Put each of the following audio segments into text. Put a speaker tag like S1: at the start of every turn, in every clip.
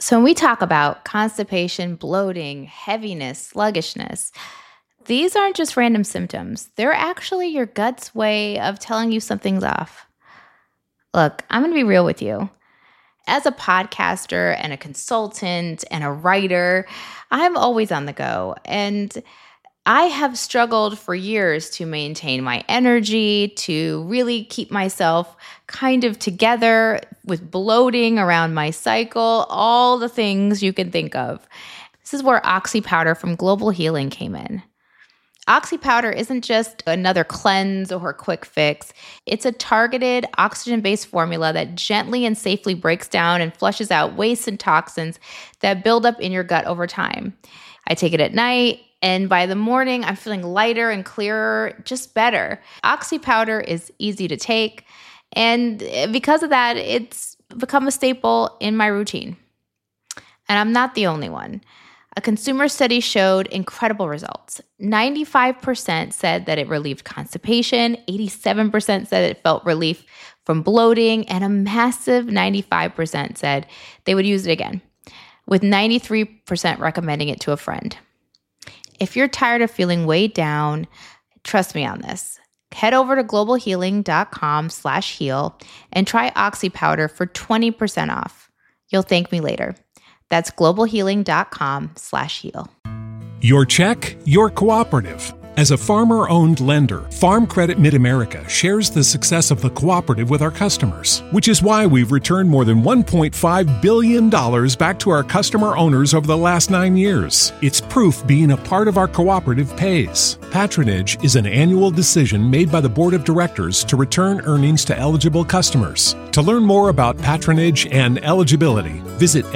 S1: So when we talk about constipation, bloating, heaviness, sluggishness, these aren't just random symptoms. They're actually your gut's way of telling you something's off. Look, I'm going to be real with you. As a podcaster and a consultant and a writer, I'm always on the go. And I have struggled for years to maintain my energy, to really keep myself kind of together with bloating around my cycle, all the things you can think of. This is where Oxy Powder from Global Healing came in. Oxy Powder isn't just another cleanse or quick fix. It's a targeted oxygen-based formula that gently and safely breaks down and flushes out waste and toxins that build up in your gut over time. I take it at night, and by the morning, I'm feeling lighter and clearer, just better. Oxy Powder is easy to take, and because of that, it's become a staple in my routine. And I'm not the only one. A consumer study showed incredible results. 95% said that it relieved constipation, 87% said it felt relief from bloating, and a massive 95% said they would use it again, with 93% recommending it to a friend. If you're tired of feeling weighed down, trust me on this. Head over to globalhealing.com/heal and try Oxy Powder for 20% off. You'll thank me later. That's globalhealing.com/heal.
S2: Your check, your cooperative. As a farmer-owned lender, Farm Credit Mid-America shares the success of the cooperative with our customers, which is why we've returned more than $1.5 billion back to our customer owners over the last 9 years. It's proof being a part of our cooperative pays. Patronage is an annual decision made by the Board of Directors to return earnings to eligible customers. To learn more about patronage and eligibility, visit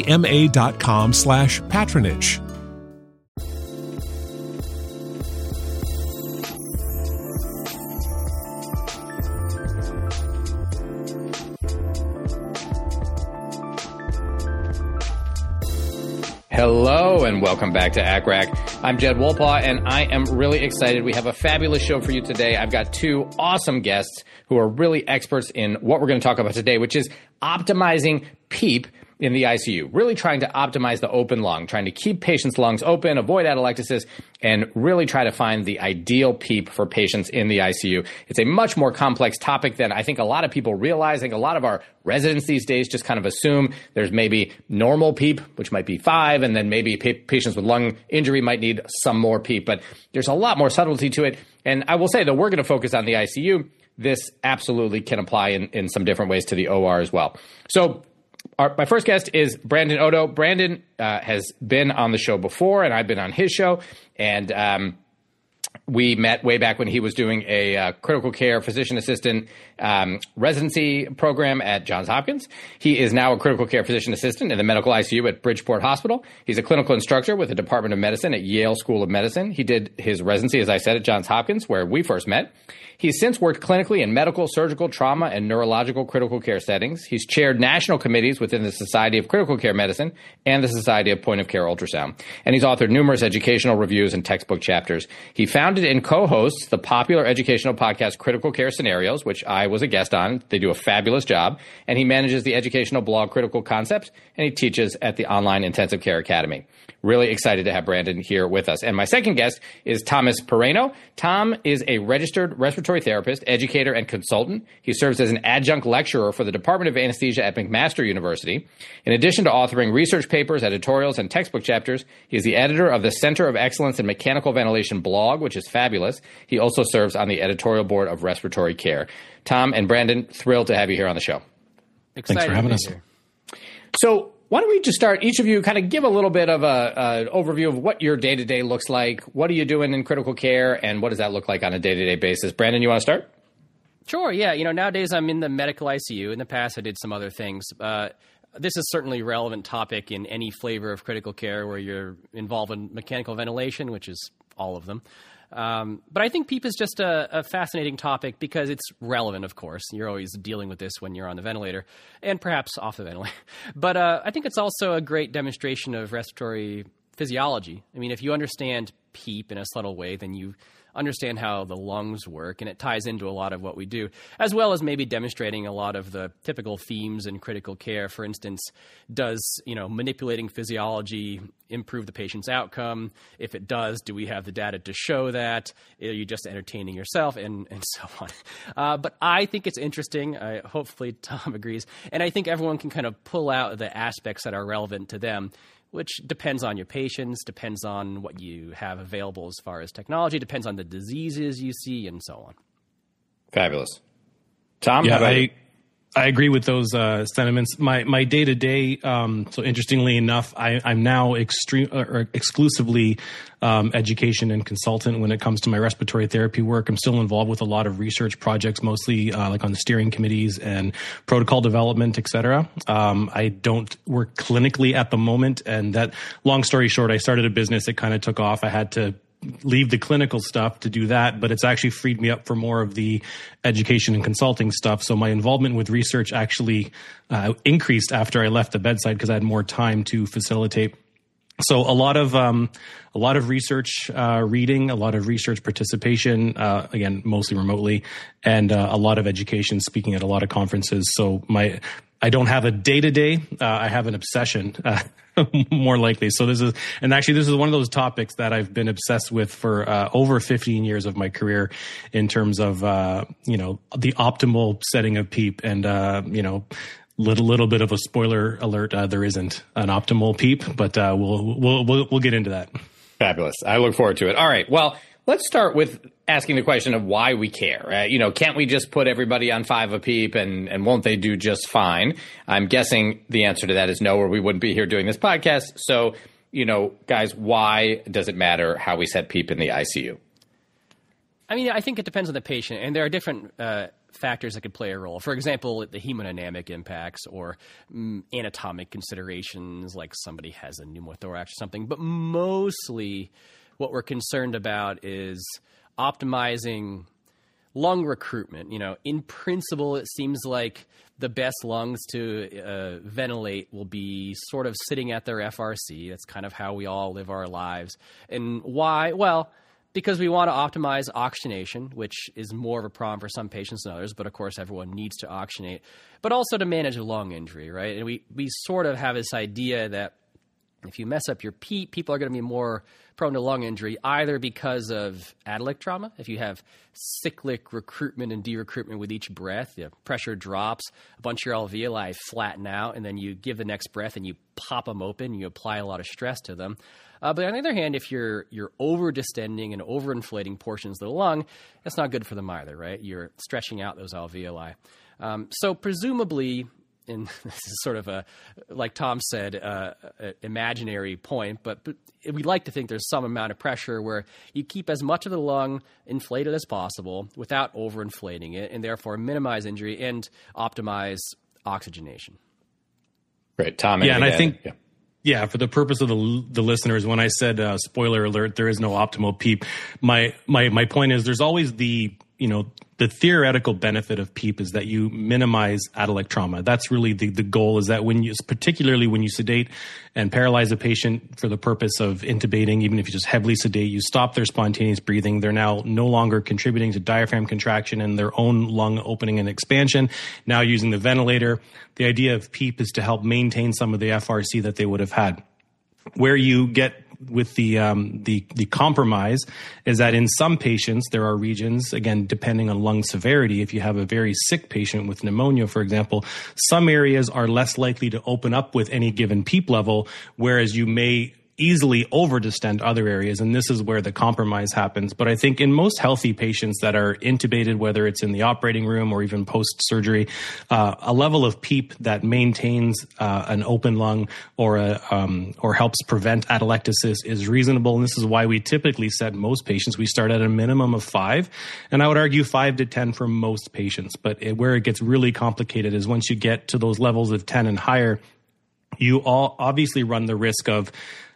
S2: fcma.com/patronage.
S3: Hello and welcome back to ACRAC. I'm Jed Wolpaw and I am really excited. We have a fabulous show for you today. I've got two awesome guests who are really experts in what we're going to talk about today, which is optimizing PEEP in the ICU, really trying to optimize the open lung, trying to keep patients' lungs open, avoid atelectasis, and really try to find the ideal PEEP for patients in the ICU. It's a much more complex topic than I think a lot of people realize. I think a lot of our residents these days just kind of assume there's maybe normal PEEP, which might be 5, and then maybe patients with lung injury might need some more PEEP. But there's a lot more subtlety to it. And I will say that we're going to focus on the ICU. This absolutely can apply in some different ways to the OR as well. So my first guest is Brandon Oto. Brandon has been on the show before, and I've been on his show. And we met way back when he was doing a critical care physician assistant residency program at Johns Hopkins. He is now a critical care physician assistant in the medical ICU at Bridgeport Hospital. He's a clinical instructor with the Department of Medicine at Yale School of Medicine. He did his residency, as I said, at Johns Hopkins, where we first met. He's since worked clinically in medical, surgical, trauma, and neurological critical care settings. He's chaired national committees within the Society of Critical Care Medicine and the Society of Point of Care Ultrasound. And he's authored numerous educational reviews and textbook chapters. He founded and co-hosts the popular educational podcast Critical Care Scenarios, which I was a guest on. They do a fabulous job. And he manages the educational blog Critical Concepts, and he teaches at the Online Intensive Care Academy. Really excited to have Brandon here with us. And my second guest is Thomas Pereno. Tom is a registered respiratory therapist, educator, and consultant. He serves as an adjunct lecturer for the Department of Anesthesia at McMaster University. In addition to authoring research papers, editorials, and textbook chapters, he is the editor of the Center of Excellence in Mechanical Ventilation blog, which is fabulous. He also serves on the editorial board of Respiratory Care. Tom and Brandon, thrilled to have you here on the show.
S4: Excited. Thanks for having us.
S3: Here. So why don't we just start, each of you kind of give a little bit of an overview of what your day-to-day looks like. What are you doing in critical care, and what does that look like on a day-to-day basis? Brandon, you want to start?
S4: Sure, yeah. Nowadays I'm in the medical ICU. In the past I did some other things. This is certainly a relevant topic in any flavor of critical care where you're involved in mechanical ventilation, which is all of them. But I think PEEP is just a fascinating topic because it's relevant, of course. You're always dealing with this when you're on the ventilator and perhaps off the ventilator. But I think it's also a great demonstration of respiratory physiology. I mean, if you understand PEEP in a subtle way, then you understand how the lungs work, and it ties into a lot of what we do, as well as maybe demonstrating a lot of the typical themes in critical care. For instance, does manipulating physiology improve the patient's outcome? If it does, do we have the data to show that? Are you just entertaining yourself, and so on? But I think it's interesting. Hopefully Tom agrees. And I think everyone can kind of pull out the aspects that are relevant to them, which depends on your patients, depends on what you have available as far as technology, depends on the diseases you see, and so on.
S3: Fabulous. Tom?
S5: Yeah, I agree with those sentiments. My day-to-day, so interestingly enough, I'm now exclusively education and consultant when it comes to my respiratory therapy work. I'm still involved with a lot of research projects, mostly like on the steering committees and protocol development, et cetera. I don't work clinically at the moment. And that, long story short, I started a business. It kind of took off. I had to leave the clinical stuff to do that, but it's actually freed me up for more of the education and consulting stuff. So my involvement with research actually increased after I left the bedside because I had more time to facilitate. So a lot of research reading, a lot of research participation, again, mostly remotely, and a lot of education, speaking at a lot of conferences. So I don't have a day-to-day, I have an obsession, more likely. So this is one of those topics that I've been obsessed with for over 15 years of my career in terms of, the optimal setting of PEEP. And, little bit of a spoiler alert. There isn't an optimal PEEP, but we'll get into that.
S3: Fabulous. I look forward to it. All right. Well, let's start with asking the question of why we care. Can't we just put everybody on 5 a PEEP and won't they do just fine? I'm guessing the answer to that is no, or we wouldn't be here doing this podcast. So, guys, why does it matter how we set PEEP in the ICU?
S4: I mean, I think it depends on the patient, and there are different factors that could play a role. For example, the hemodynamic impacts or anatomic considerations, like somebody has a pneumothorax or something. But mostly what we're concerned about is optimizing lung recruitment. In principle, it seems like the best lungs to ventilate will be sort of sitting at their FRC. That's kind of how we all live our lives. And why? Well, because we want to optimize oxygenation, which is more of a problem for some patients than others, but of course everyone needs to oxygenate, but also to manage a lung injury, right? And we sort of have this idea that if you mess up your PEEP, people are going to be more prone to lung injury, either because of adelic trauma. If you have cyclic recruitment and de-recruitment with each breath, pressure drops, a bunch of your alveoli flatten out, and then you give the next breath and you pop them open, you apply a lot of stress to them. But on the other hand, if you're over-distending and over-inflating portions of the lung, that's not good for them either, right? You're stretching out those alveoli. So presumably, and this is sort of like Tom said, imaginary point, but we like to think there's some amount of pressure where you keep as much of the lung inflated as possible without overinflating it, and therefore minimize injury and optimize oxygenation.
S3: Great. Tom?
S5: Yeah, and I think... Yeah, for the purpose of the listeners, when I said spoiler alert, there is no optimal PEEP. My point is there's always the theoretical benefit of PEEP is that you minimize adelic trauma. That's really the goal, is that particularly when you sedate and paralyze a patient for the purpose of intubating, even if you just heavily sedate, you stop their spontaneous breathing. They're now no longer contributing to diaphragm contraction and their own lung opening and expansion. Now using the ventilator, the idea of PEEP is to help maintain some of the FRC that they would have had. Where you get with the compromise is that in some patients, there are regions, again, depending on lung severity, if you have a very sick patient with pneumonia, for example, some areas are less likely to open up with any given PEEP level, whereas you may easily over-distend other areas, and this is where the compromise happens. But I think in most healthy patients that are intubated, whether it's in the operating room or even post-surgery, a level of PEEP that maintains an open lung or helps prevent atelectasis is reasonable, and this is why we typically set most patients, we start at a minimum of 5, and I would argue 5 to 10 for most patients. But where it gets really complicated is once you get to those levels of 10 and higher, you all obviously run the risk of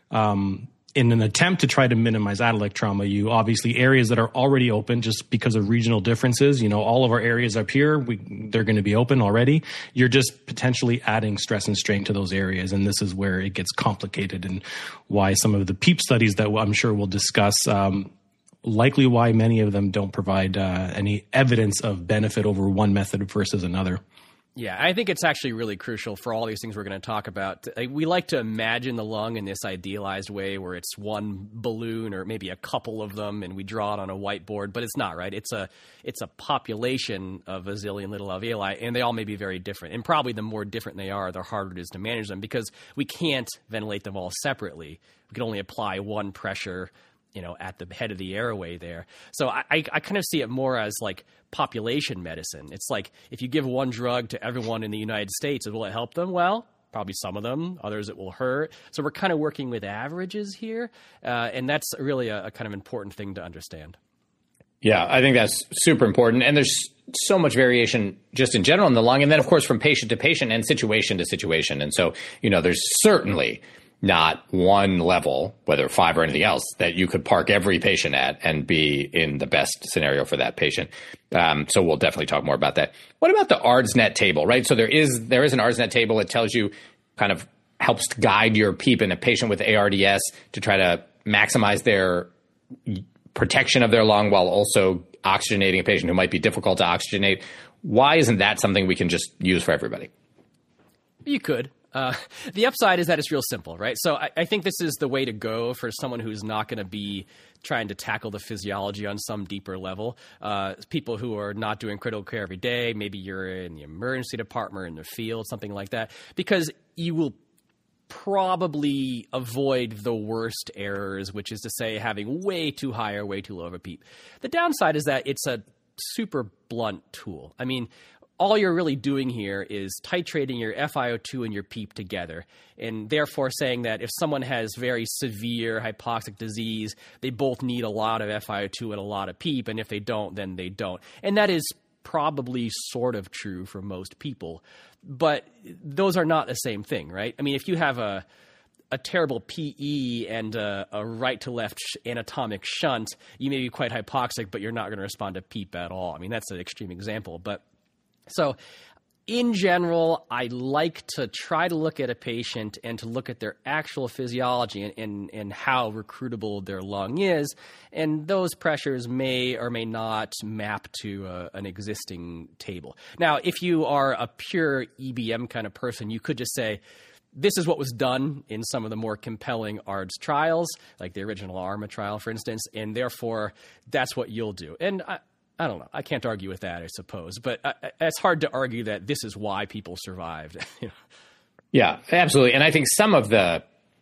S5: in an attempt to try to minimize adelic trauma, you obviously areas that are already open just because of regional differences, all of our areas up here, they're going to be open already. You're just potentially adding stress and strain to those areas. And this is where it gets complicated and why some of the PEEP studies that I'm sure we'll discuss, likely why many of them don't provide any evidence of benefit over one method versus another.
S4: Yeah, I think it's actually really crucial for all these things we're going to talk about. We like to imagine the lung in this idealized way where it's one balloon or maybe a couple of them and we draw it on a whiteboard, but it's not, right? It's a population of a zillion little alveoli, and they all may be very different. And probably the more different they are, the harder it is to manage them because we can't ventilate them all separately. We can only apply one pressure at the head of the airway there. So I kind of see it more as like population medicine. It's like if you give one drug to everyone in the United States, will it help them? Well, probably some of them, others it will hurt. So we're kind of working with averages here. And that's really a kind of important thing to understand.
S3: Yeah, I think that's super important. And there's so much variation just in general in the lung. And then, of course, from patient to patient and situation to situation. And so, there's certainly not one level, whether 5 or anything else, that you could park every patient at and be in the best scenario for that patient. So we'll definitely talk more about that. What about the ARDSNet table, right? So there is an ARDSNet table. It tells you kind of helps to guide your PEEP in a patient with ARDS to try to maximize their protection of their lung while also oxygenating a patient who might be difficult to oxygenate. Why isn't that something we can just use for everybody?
S4: You could. The upside is that it's real simple, right? So I think this is the way to go for someone who's not going to be trying to tackle the physiology on some deeper level. People who are not doing critical care every day, maybe you're in the emergency department or in the field, something like that, because you will probably avoid the worst errors, which is to say having way too high or way too low of a PEEP. The downside is that it's a super blunt tool. I mean, all you're really doing here is titrating your FiO2 and your PEEP together, and therefore saying that if someone has very severe hypoxic disease, they both need a lot of FiO2 and a lot of PEEP, and if they don't, then they don't. And that is probably sort of true for most people, but those are not the same thing, right? I mean, if you have a terrible PE and a right-to-left anatomic shunt, you may be quite hypoxic, but you're not going to respond to PEEP at all. I mean, that's an extreme example, but so in general, I like to try to look at a patient and to look at their actual physiology and how recruitable their lung is. And those pressures may or may not map to an existing table. Now, if you are a pure EBM kind of person, you could just say, this is what was done in some of the more compelling ARDS trials, like the original ARMA trial, for instance, and therefore that's what you'll do. And I don't know. I can't argue with that, I suppose. But it's hard to argue that this is why people survived.
S3: Yeah, absolutely. And I think some of the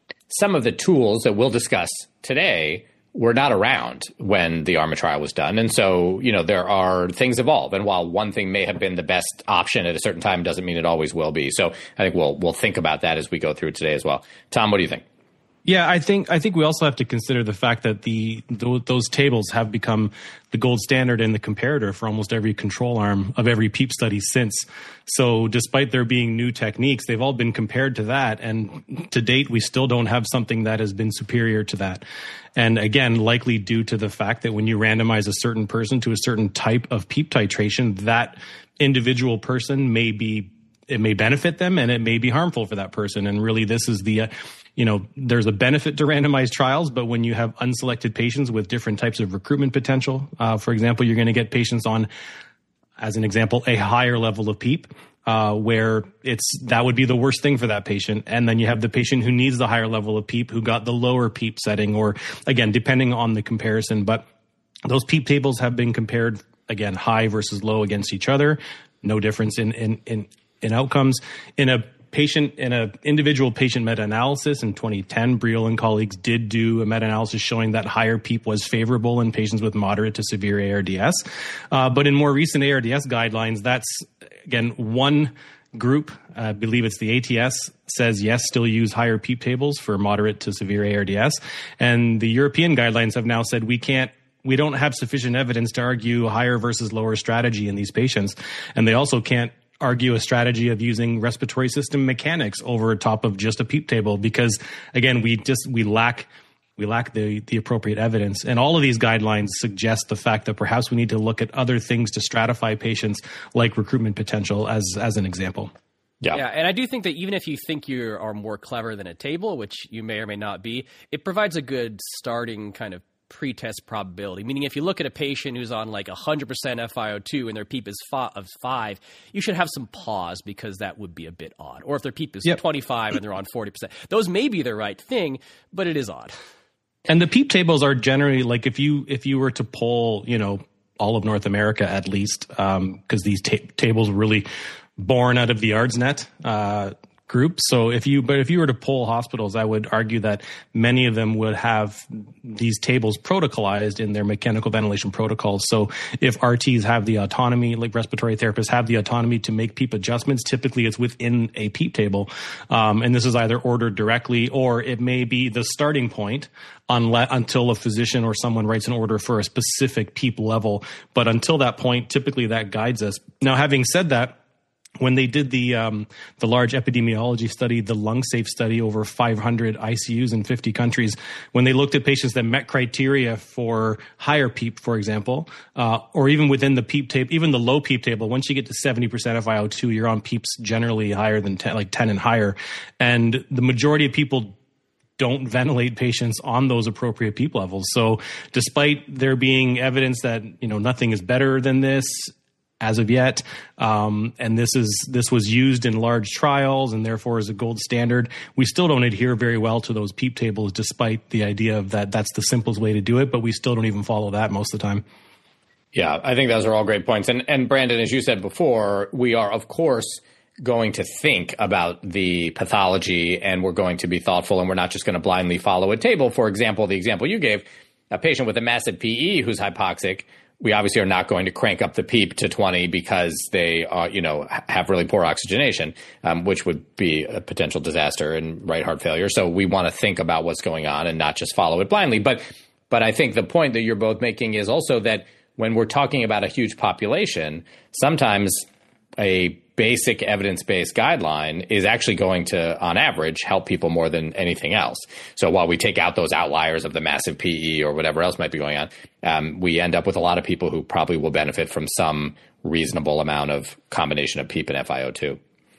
S3: tools that we'll discuss today were not around when the ARMA trial was done. And so, there are things evolve. And while one thing may have been the best option at a certain time, doesn't mean it always will be. So I think we'll think about that as we go through today as well. Tom, what do you think?
S5: Yeah, I think we also have to consider the fact that those tables have become the gold standard and the comparator for almost every control arm of every PEEP study since. So despite there being new techniques, they've all been compared to that. And to date, we still don't have something that has been superior to that. And again, likely due to the fact that when you randomize a certain person to a certain type of PEEP titration, that individual person it may benefit them and it may be harmful for that person. And really, this is there's a benefit to randomized trials, but when you have unselected patients with different types of recruitment potential, for example, you're going to get patients on, as an example, a higher level of PEEP, where that would be the worst thing for that patient. And then you have the patient who needs the higher level of PEEP who got the lower PEEP setting, or again, depending on the comparison. But those PEEP tables have been compared, again, high versus low against each other. No difference in outcomes. In an individual patient meta-analysis in 2010, Briel and colleagues did do a meta-analysis showing that higher PEEP was favorable in patients with moderate to severe ARDS. But in more recent ARDS guidelines, that's, again, one group, I believe it's the ATS, says yes, still use higher PEEP tables for moderate to severe ARDS. And the European guidelines have now said we don't have sufficient evidence to argue higher versus lower strategy in these patients. And they also can't argue a strategy of using respiratory system mechanics over top of just a PEEP table because, again, we lack the appropriate evidence. And all of these guidelines suggest the fact that perhaps we need to look at other things to stratify patients, like recruitment potential as an example.
S4: Yeah, and I do think that even if you think you are more clever than a table, which you may or may not be, it provides a good starting kind of pretest probability. Meaning if you look at a patient who's on like 100% FiO2 and their PEEP is 5, you should have some pause because that would be a bit odd. Or if their PEEP is 25 and they're on 40%. Those may be the right thing, but it is odd.
S5: And the PEEP tables are generally like if you were to poll, all of North America at least, because these tables were really born out of the ARDSNet group. So if you were to poll hospitals, I would argue that many of them would have these tables protocolized in their mechanical ventilation protocols. So if RTs have the autonomy, like respiratory therapists have the autonomy to make PEEP adjustments, typically it's within a PEEP table. And this is either ordered directly or it may be the starting point until a physician or someone writes an order for a specific PEEP level. But until that point, typically that guides us. Now, having said that, when they did the large epidemiology study, the LungSafe study over 500 ICUs in 50 countries, when they looked at patients that met criteria for higher PEEP, for example, or even within the PEEP table, even the low PEEP table, once you get to 70% FiO2, you're on PEEPs generally higher than 10, like 10 and higher. And the majority of people don't ventilate patients on those appropriate PEEP levels. So despite there being evidence that, nothing is better than this, as of yet, and this was used in large trials and therefore is a gold standard, we still don't adhere very well to those PEEP tables, despite the idea of that's the simplest way to do it, but we still don't even follow that most of the time.
S3: Yeah, I think those are all great points. And Brandon, as you said before, we are, of course, going to think about the pathology and we're going to be thoughtful and we're not just going to blindly follow a table. For example, the example you gave, a patient with a massive PE who's hypoxic, we obviously are not going to crank up the PEEP to 20 because they have really poor oxygenation, which would be a potential disaster and right heart failure. So we want to think about what's going on and not just follow it blindly. But I think the point that you're both making is also that when we're talking about a huge population, sometimes a basic evidence-based guideline is actually going to, on average, help people more than anything else. So while we take out those outliers of the massive PE or whatever else might be going on, we end up with a lot of people who probably will benefit from some reasonable amount of combination of PEEP and FiO2.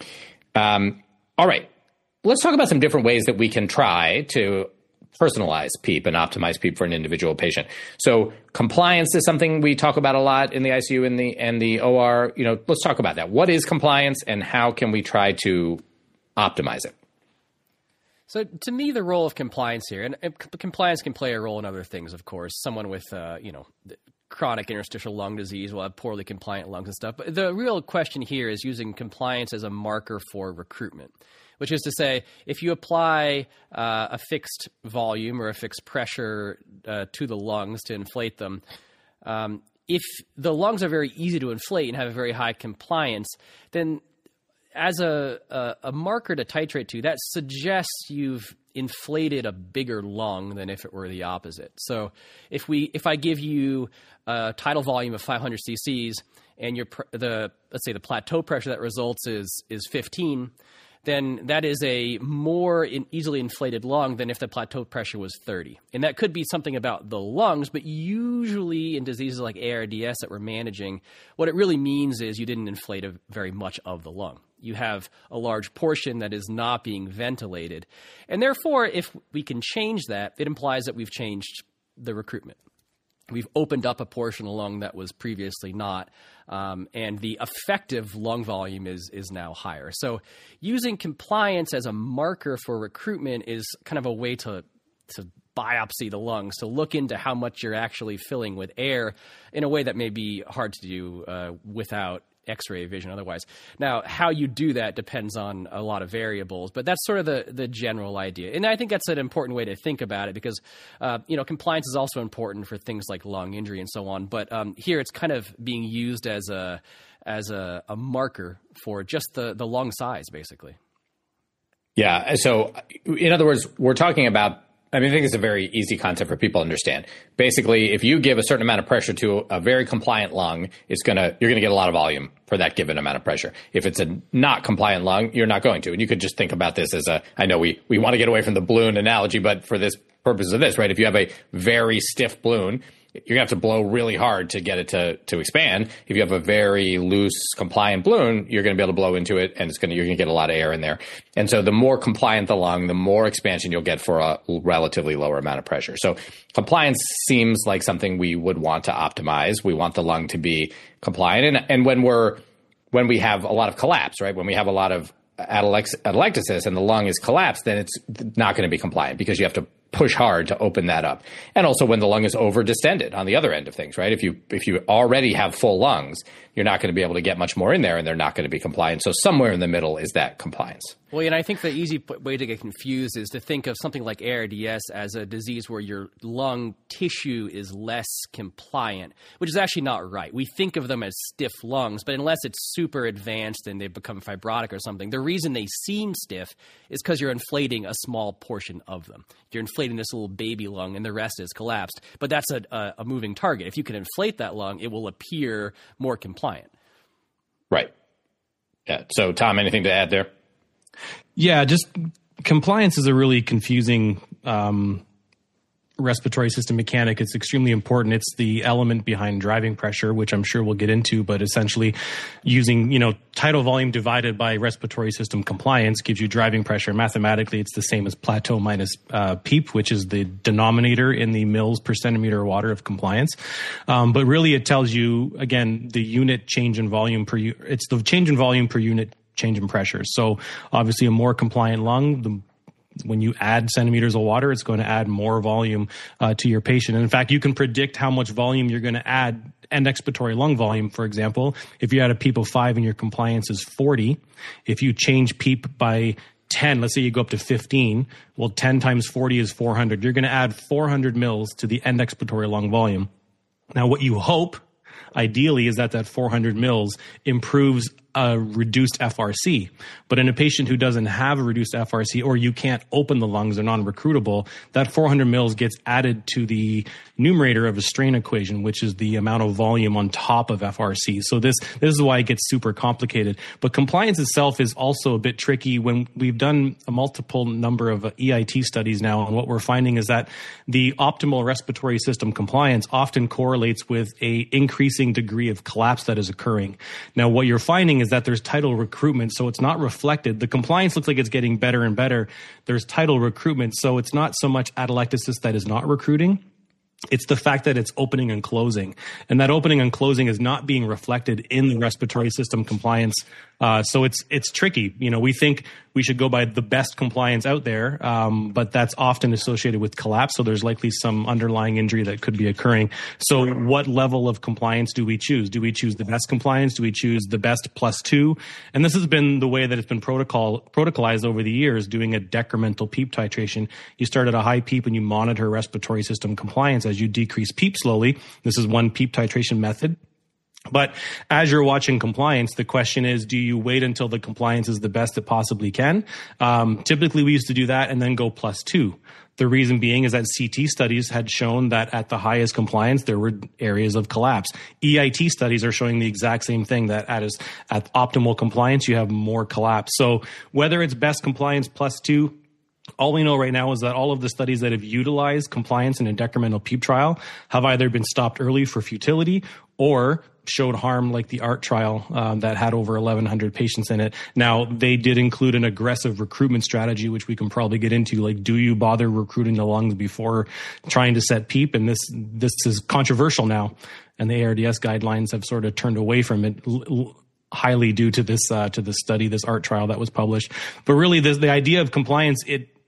S3: All right. Let's talk about some different ways that we can try to personalize PEEP and optimize PEEP for an individual patient. So compliance is something we talk about a lot in the ICU and the OR. Let's talk about that. What is compliance and how can we try to optimize it?
S4: So to me, the role of compliance here, and compliance can play a role in other things, of course. Someone with, chronic interstitial lung disease will have poorly compliant lungs and stuff. But the real question here is using compliance as a marker for recruitment, which is to say, if you apply a fixed volume or a fixed pressure to the lungs to inflate them, if the lungs are very easy to inflate and have a very high compliance, then as a marker to titrate to, that suggests you've inflated a bigger lung than if it were the opposite. So if I give you a tidal volume of 500 cc's and let's say the plateau pressure that results is 15, then that is a more easily inflated lung than if the plateau pressure was 30. And that could be something about the lungs, but usually in diseases like ARDS that we're managing, what it really means is you didn't inflate very much of the lung. You have a large portion that is not being ventilated. And therefore, if we can change that, it implies that we've changed the recruitment. We've opened up a portion of the lung that was previously not, and the effective lung volume is now higher. So using compliance as a marker for recruitment is kind of a way to biopsy the lungs, to look into how much you're actually filling with air in a way that may be hard to do without X-ray vision otherwise. Now, how you do that depends on a lot of variables, but that's sort of the general idea. And I think that's an important way to think about it because, compliance is also important for things like lung injury and so on. But here it's kind of being used as a marker for just the lung size, basically.
S3: Yeah. So in other words, we're talking about, I think it's a very easy concept for people to understand. Basically, if you give a certain amount of pressure to a very compliant lung, you're going to get a lot of volume for that given amount of pressure. If it's a not compliant lung, you're not going to. And you could just think about this as I know we want to get away from the balloon analogy, but for this purpose of this, right? If you have a very stiff balloon, you're going to have to blow really hard to get it to expand. If you have a very loose, compliant balloon, you're going to be able to blow into it, and you're going to get a lot of air in there. And so the more compliant the lung, the more expansion you'll get for a relatively lower amount of pressure. So compliance seems like something we would want to optimize. We want the lung to be compliant. And when we have a lot of collapse, right? When we have a lot of atelectasis and the lung is collapsed, then it's not going to be compliant because you have to push hard to open that up. And also when the lung is over distended on the other end of things, right? If you already have full lungs, you're not going to be able to get much more in there, and they're not going to be compliant. So somewhere in the middle is that compliance.
S4: Well, and I think the easy way to get confused is to think of something like ARDS as a disease where your lung tissue is less compliant, which is actually not right. We think of them as stiff lungs, but unless it's super advanced and they've become fibrotic or something, the reason they seem stiff is because you're inflating a small portion of them. You're inflating this little baby lung and the rest is collapsed. But that's a moving target. If you can inflate that lung, it will appear more compliant.
S3: Right. Yeah. So, Tom, anything to add there?
S5: Yeah, just compliance is a really confusing respiratory system mechanic. It's extremely important. It's the element behind driving pressure, which I'm sure we'll get into, but essentially using, tidal volume divided by respiratory system compliance gives you driving pressure. Mathematically, it's the same as plateau minus PEEP, which is the denominator in the mils per centimeter of water of compliance. But really it tells you, again, the unit change in volume it's the change in volume per unit change in pressure. So obviously a more compliant lung, when you add centimeters of water, it's going to add more volume to your patient. And in fact, you can predict how much volume you're going to add, end expiratory lung volume, for example. If you had a PEEP of 5 and your compliance is 40, if you change PEEP by 10, let's say you go up to 15, well, 10 times 40 is 400. You're going to add 400 mils to the end expiratory lung volume. Now, what you hope, ideally, is that 400 mils improves a reduced FRC. But in a patient who doesn't have a reduced FRC, or you can't open the lungs, they're non-recruitable, that 400 mils gets added to the numerator of a strain equation, which is the amount of volume on top of FRC. So this is why it gets super complicated. But compliance itself is also a bit tricky. When we've done a multiple number of EIT studies now, and what we're finding is that the optimal respiratory system compliance often correlates with a increasing degree of collapse that is occurring. Now, what you're finding is that there's tidal recruitment, so it's not reflected. The compliance looks like it's getting better and better. There's tidal recruitment, so it's not so much atelectasis that is not recruiting. It's the fact that it's opening and closing. And that opening and closing is not being reflected in the respiratory system compliance. So it's tricky. We think we should go by the best compliance out there, but that's often associated with collapse. So there's likely some underlying injury that could be occurring. So what level of compliance do we choose? Do we choose the best compliance? Do we choose the best +2? And this has been the way that it's been protocolized over the years, doing a decremental PEEP titration. You start at a high PEEP and you monitor respiratory system compliance as you decrease PEEP slowly. This is one PEEP titration method. But as you're watching compliance, the question is, do you wait until the compliance is the best it possibly can? Typically, we used to do that and then go +2. The reason being is that CT studies had shown that at the highest compliance, there were areas of collapse. EIT studies are showing the exact same thing, that at optimal compliance, you have more collapse. So whether it's best compliance +2, all we know right now is that all of the studies that have utilized compliance in a decremental PEEP trial have either been stopped early for futility or showed harm, like the ART trial that had over 1,100 patients in it. Now, they did include an aggressive recruitment strategy, which we can probably get into. Like, do you bother recruiting the lungs before trying to set PEEP? And this is controversial now, and the ARDS guidelines have sort of turned away from it, highly due to this study, this ART trial that was published. But really, the idea of compliance,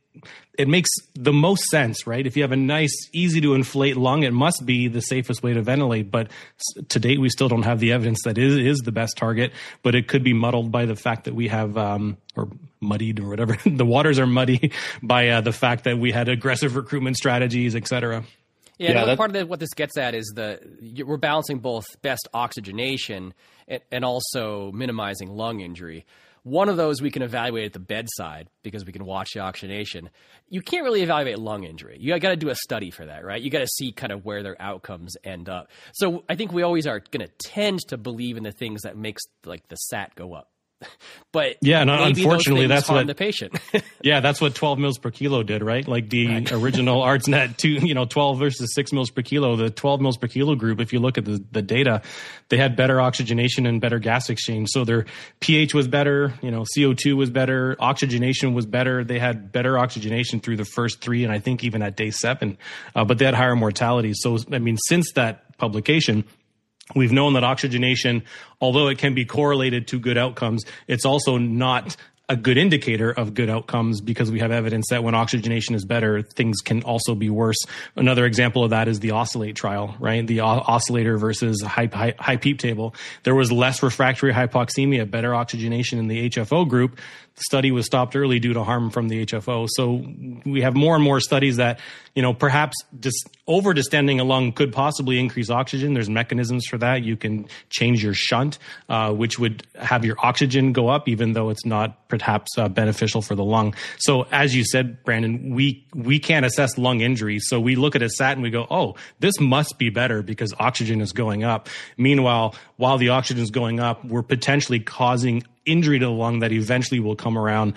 S5: it makes the most sense, right? If you have a nice, easy to inflate lung, it must be the safest way to ventilate. But to date, we still don't have the evidence that it is the best target. But it could be muddled by the fact that we have, or muddied or whatever, the waters are muddy by the fact that we had aggressive recruitment strategies, et cetera.
S4: Yeah, part of what this gets at is we're balancing both best oxygenation and also minimizing lung injury. One of those we can evaluate at the bedside because we can watch the oxygenation. You can't really evaluate lung injury. You got to do a study for that, right? You got to see kind of where their outcomes end up. So I think we always are going to tend to believe in the things that makes like the SAT go up. But
S5: yeah, and
S4: maybe
S5: unfortunately,
S4: those things
S5: that's
S4: harm
S5: what
S4: the patient.
S5: Yeah, that's what 12 mils per kilo did, right? Like the original ArtsNet 12 versus 6 mils per kilo. The 12 mils per kilo group, if you look at the data, they had better oxygenation and better gas exchange. So their pH was better, CO2 was better, oxygenation was better. They had better oxygenation through the first 3, and I think even at day 7, but they had higher mortality. So, I mean, since that publication, we've known that oxygenation, although it can be correlated to good outcomes, it's also not a good indicator of good outcomes, because we have evidence that when oxygenation is better, things can also be worse. Another example of that is the OSCILLATE trial, right? The oscillator versus high PEEP table. There was less refractory hypoxemia, better oxygenation in the HFO group. The study was stopped early due to harm from the HFO. So we have more and more studies that, perhaps over-distending a lung could possibly increase oxygen. There's mechanisms for that. You can change your shunt, which would have your oxygen go up, even though it's not perhaps beneficial for the lung. So as you said, Brandon, we can't assess lung injury. So we look at a SAT and we go, oh, this must be better because oxygen is going up. Meanwhile, while the oxygen is going up, we're potentially causing injury to the lung that eventually will come around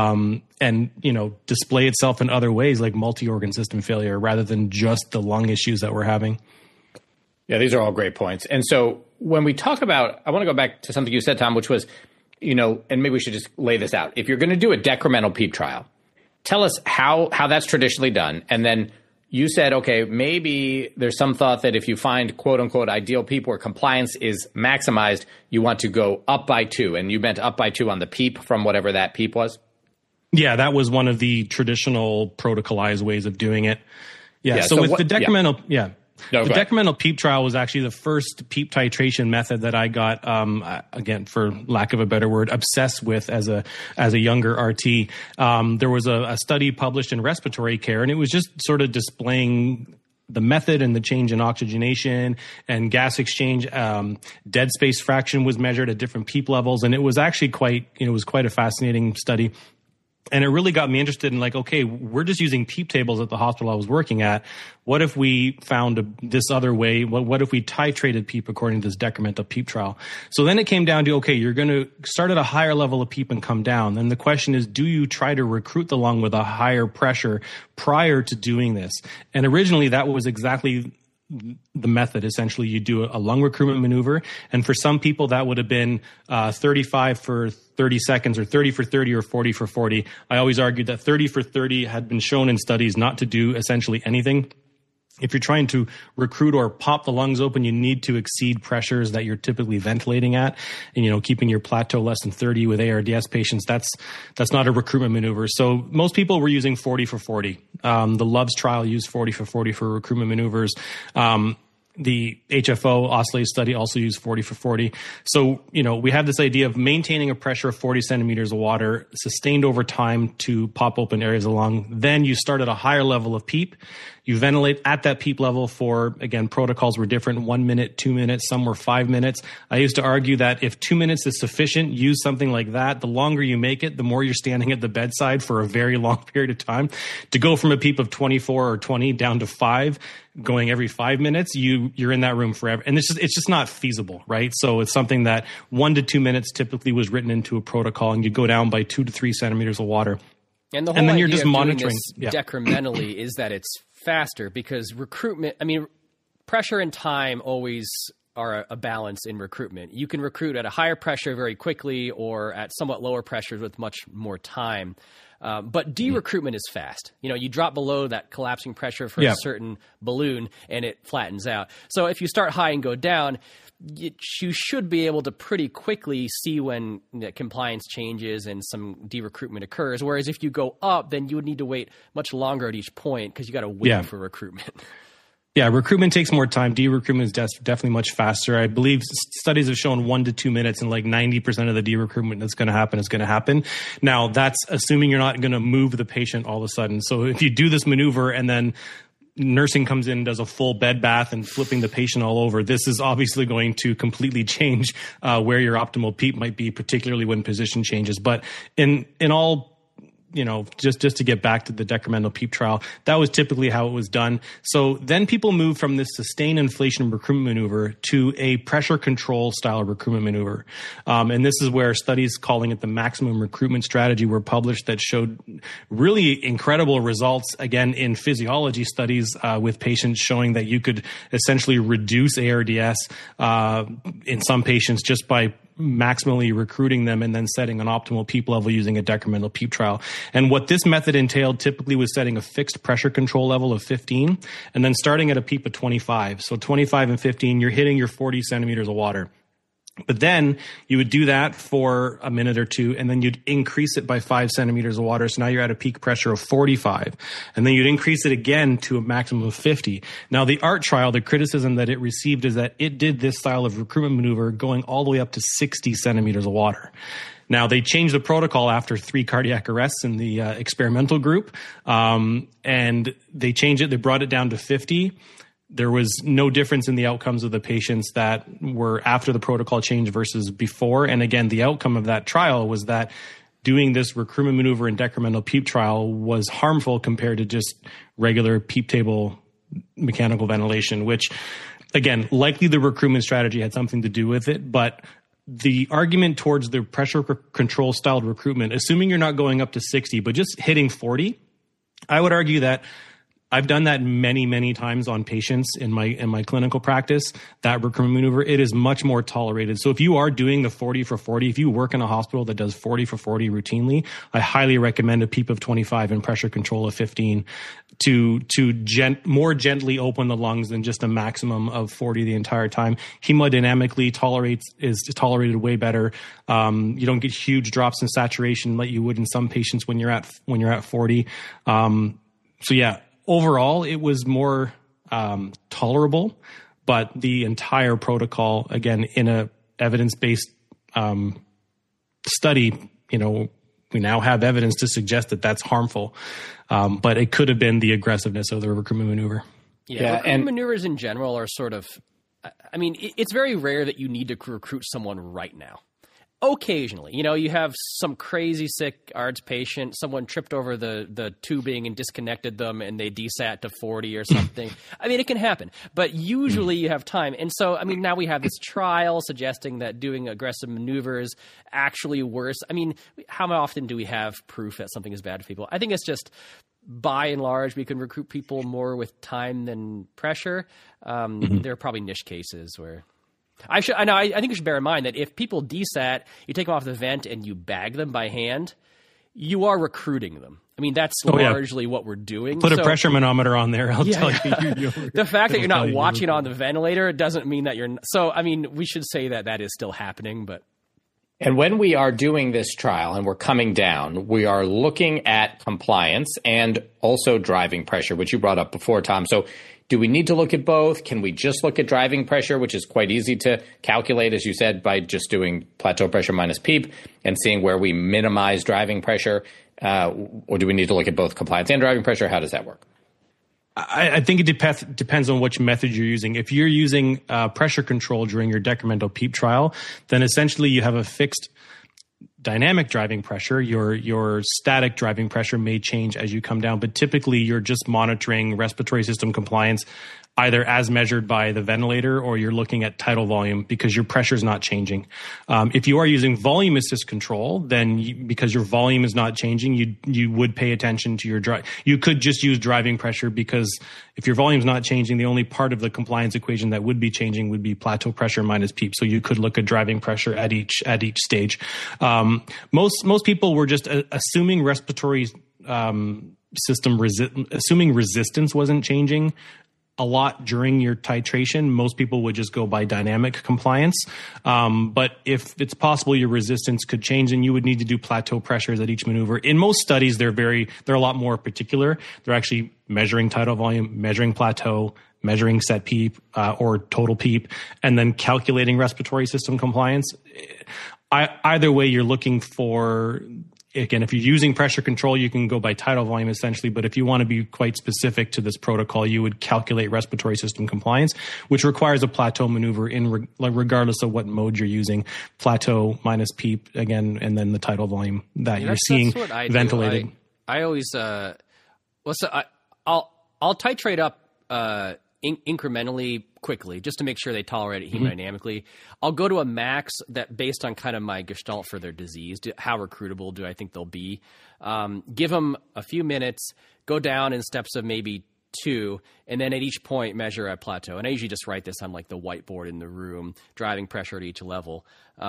S5: and display itself in other ways, like multi-organ system failure, rather than just the lung issues that we're having.
S3: Yeah, these are all great points. And so when we talk about, I want to go back to something you said, Tom, which was, and maybe we should just lay this out. If you're going to do a decremental PEEP trial, tell us how that's traditionally done. And then you said, okay, maybe there's some thought that if you find quote unquote ideal PEEP where compliance is maximized, you want to go up by 2. And you meant up by 2 on the PEEP from whatever that PEEP was?
S5: Yeah, that was one of the traditional protocolized ways of doing it. Yeah. So with the decremental, No, the decremental PEEP trial was actually the first PEEP titration method that I got, again, for lack of a better word, obsessed with as a younger RT. There was a study published in Respiratory Care, and it was just sort of displaying the method and the change in oxygenation and gas exchange. Dead space fraction was measured at different PEEP levels, and it was actually quite a fascinating study. And it really got me interested in like, okay, we're just using PEEP tables at the hospital I was working at. What if we found this other way? What if we titrated PEEP according to this decremental PEEP trial? So then it came down to, okay, you're going to start at a higher level of PEEP and come down. Then the question is, do you try to recruit the lung with a higher pressure prior to doing this? And originally that was exactly the method. Essentially, you do a lung recruitment maneuver. And for some people, that would have been 35 for 30 seconds or 30 for 30 or 40 for 40. I always argued that 30 for 30 had been shown in studies not to do essentially anything. If you're trying to recruit or pop the lungs open, you need to exceed pressures that you're typically ventilating at. And, keeping your plateau less than 30 with ARDS patients, that's not a recruitment maneuver. So most people were using 40 for 40. The Loves trial used 40 for 40 for recruitment maneuvers. The HFO OSCILLATE study also used 40 for 40. So, we have this idea of maintaining a pressure of 40 centimeters of water sustained over time to pop open areas of the lung. Then you start at a higher level of PEEP. You ventilate at that PEEP level for, again, protocols were different, 1 minute, 2 minutes, some were 5 minutes. I used to argue that if 2 minutes is sufficient, use something like that. The longer you make it, the more you're standing at the bedside for a very long period of time. To go from a PEEP of 24 or 20 down to 5, going every 5 minutes, you're in that room forever. And it's just not feasible, right? So it's something that 1 to 2 minutes typically was written into a protocol, and you go down by 2 to 3 centimeters of water.
S4: And the whole idea of doing this decrementally is that it's faster because pressure and time always are a balance in recruitment. You can recruit at a higher pressure very quickly or at somewhat lower pressures with much more time. But de-recruitment is fast. You drop below that collapsing pressure for a certain balloon and it flattens out. So if you start high and go down, you should be able to pretty quickly see when the compliance changes and some de-recruitment occurs. Whereas if you go up, then you would need to wait much longer at each point because you got to wait for recruitment.
S5: Yeah, recruitment takes more time. De-recruitment is definitely much faster. I believe studies have shown 1 to 2 minutes, and like 90% of the de-recruitment that's going to happen is going to happen. Now, that's assuming you're not going to move the patient all of a sudden. So if you do this maneuver and then nursing comes in and does a full bed bath and flipping the patient all over, this is obviously going to completely change where your optimal PEEP might be, particularly when position changes. But in all just to get back to the decremental PEEP trial, that was typically how it was done. So then people moved from this sustained inflation recruitment maneuver to a pressure control style recruitment maneuver. And this is where studies calling it the maximum recruitment strategy were published that showed really incredible results, again, in physiology studies with patients showing that you could essentially reduce ARDS in some patients just by maximally recruiting them and then setting an optimal PEEP level using a decremental PEEP trial. And what this method entailed typically was setting a fixed pressure control level of 15 and then starting at a PEEP of 25. So 25 and 15, you're hitting your 40 centimeters of water. But then you would do that for a minute or two, and then you'd increase it by 5 centimeters of water. So now you're at a peak pressure of 45. And then you'd increase it again to a maximum of 50. Now, the ART trial, the criticism that it received is that it did this style of recruitment maneuver going all the way up to 60 centimeters of water. Now, they changed the protocol after 3 cardiac arrests in the experimental group, and they changed it. They brought it down to 50. There was no difference in the outcomes of the patients that were after the protocol change versus before. And again, the outcome of that trial was that doing this recruitment maneuver and decremental PEEP trial was harmful compared to just regular PEEP table mechanical ventilation, which, again, likely the recruitment strategy had something to do with it. But the argument towards the pressure control styled recruitment, assuming you're not going up to 60, but just hitting 40, I would argue that I've done that many, many times on patients in my clinical practice, that recruitment maneuver. It is much more tolerated. So if you are doing the 40 for 40, if you work in a hospital that does 40 for 40 routinely, I highly recommend a PEEP of 25 and pressure control of 15 to more gently open the lungs than just a maximum of 40 the entire time. Hemodynamically is tolerated way better. You don't get huge drops in saturation like you would in some patients when you're at 40. So yeah. Overall, it was more tolerable, but the entire protocol, again, in a evidence-based study, we now have evidence to suggest that that's harmful. But it could have been the aggressiveness of the recruitment maneuver.
S4: Yeah, recruitment maneuvers in general are sort of, it's very rare that you need to recruit someone right now. Occasionally, you have some crazy sick ARDS patient, someone tripped over the tubing and disconnected them and they desat to 40 or something. It can happen, but usually you have time. And so, now we have this trial suggesting that doing aggressive maneuvers actually worse. How often do we have proof that something is bad for people? I think it's just, by and large, we can recruit people more with time than pressure. There are probably niche cases where... I think you should bear in mind that if people desat, you take them off the vent and you bag them by hand, you are recruiting them. That's largely what we're doing.
S5: Put a pressure manometer on there. I'll tell you.
S4: The fact that you're not watching on the ventilator doesn't mean that you're... So, we should say that is still happening, but...
S3: And when we are doing this trial and we're coming down, we are looking at compliance and also driving pressure, which you brought up before, Tom. So do we need to look at both? Can we just look at driving pressure, which is quite easy to calculate, as you said, by just doing plateau pressure minus PEEP and seeing where we minimize driving pressure? Or do we need to look at both compliance and driving pressure? How does that work?
S5: I think it depends on which method you're using. If you're using pressure control during your decremental PEEP trial, then essentially you have a fixed dynamic driving pressure. Your static driving pressure may change as you come down, but typically you're just monitoring respiratory system compliance either as measured by the ventilator or you're looking at tidal volume because your pressure is not changing. If you are using volume assist control, then because your volume is not changing, you would pay attention to your drive. You could just use driving pressure because if your volume is not changing, the only part of the compliance equation that would be changing would be plateau pressure minus PEEP. So you could look at driving pressure at each stage. Most people were just assuming respiratory system assuming resistance wasn't changing a lot during your titration. Most people would just go by dynamic compliance. But if it's possible your resistance could change, then you would need to do plateau pressures at each maneuver. In most studies, they're a lot more particular. They're actually measuring tidal volume, measuring plateau, measuring set PEEP or total PEEP, and then calculating respiratory system compliance. Either way, you're looking for... Again, if you're using pressure control, you can go by tidal volume essentially. But if you want to be quite specific to this protocol, you would calculate respiratory system compliance, which requires a plateau maneuver regardless of what mode you're using. Plateau minus PEEP again, and then the tidal volume that you're seeing ventilated.
S4: I always I'll titrate up incrementally quickly just to make sure they tolerate it hemodynamically. I'll go to a max that based on kind of my gestalt for their disease. How recruitable do I think they'll be? Give them a few minutes, go down in steps of maybe 2, and then at each point measure a plateau. And I usually just write this on like the whiteboard in the room, driving pressure at each level.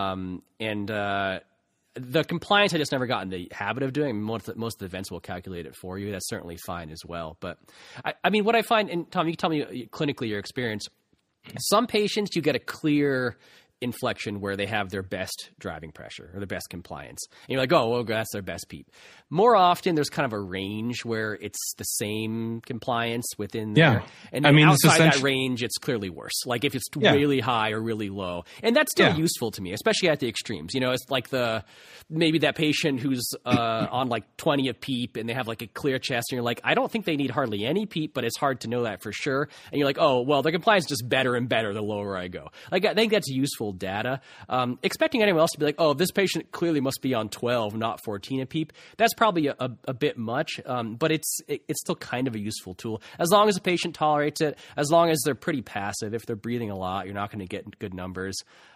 S4: The compliance I just never got in the habit of doing. Most of the events will calculate it for you. That's certainly fine as well. But I mean, what I find, and Tom, you can tell me clinically your experience. Some patients, you get a clear inflection where they have their best driving pressure or their best compliance. And you're like, oh, well, that's their best PEEP. More often, there's kind of a range where it's the same compliance within there. And then outside that range, it's clearly worse. Like if it's really high or really low. And that's still useful to me, especially at the extremes. You know, it's like maybe that patient who's on like 20 of PEEP and they have like a clear chest and you're like, I don't think they need hardly any PEEP, but it's hard to know that for sure. And you're like, oh, well, their compliance is just better and better the lower I go. Like I think that's useful data. Expecting anyone else to be like, oh, this patient clearly must be on 12, not 14 of PEEP. That's probably a bit much, but it's still kind of a useful tool. As long as the patient tolerates it, as long as they're pretty passive. If they're breathing a lot, you're not going to get good numbers.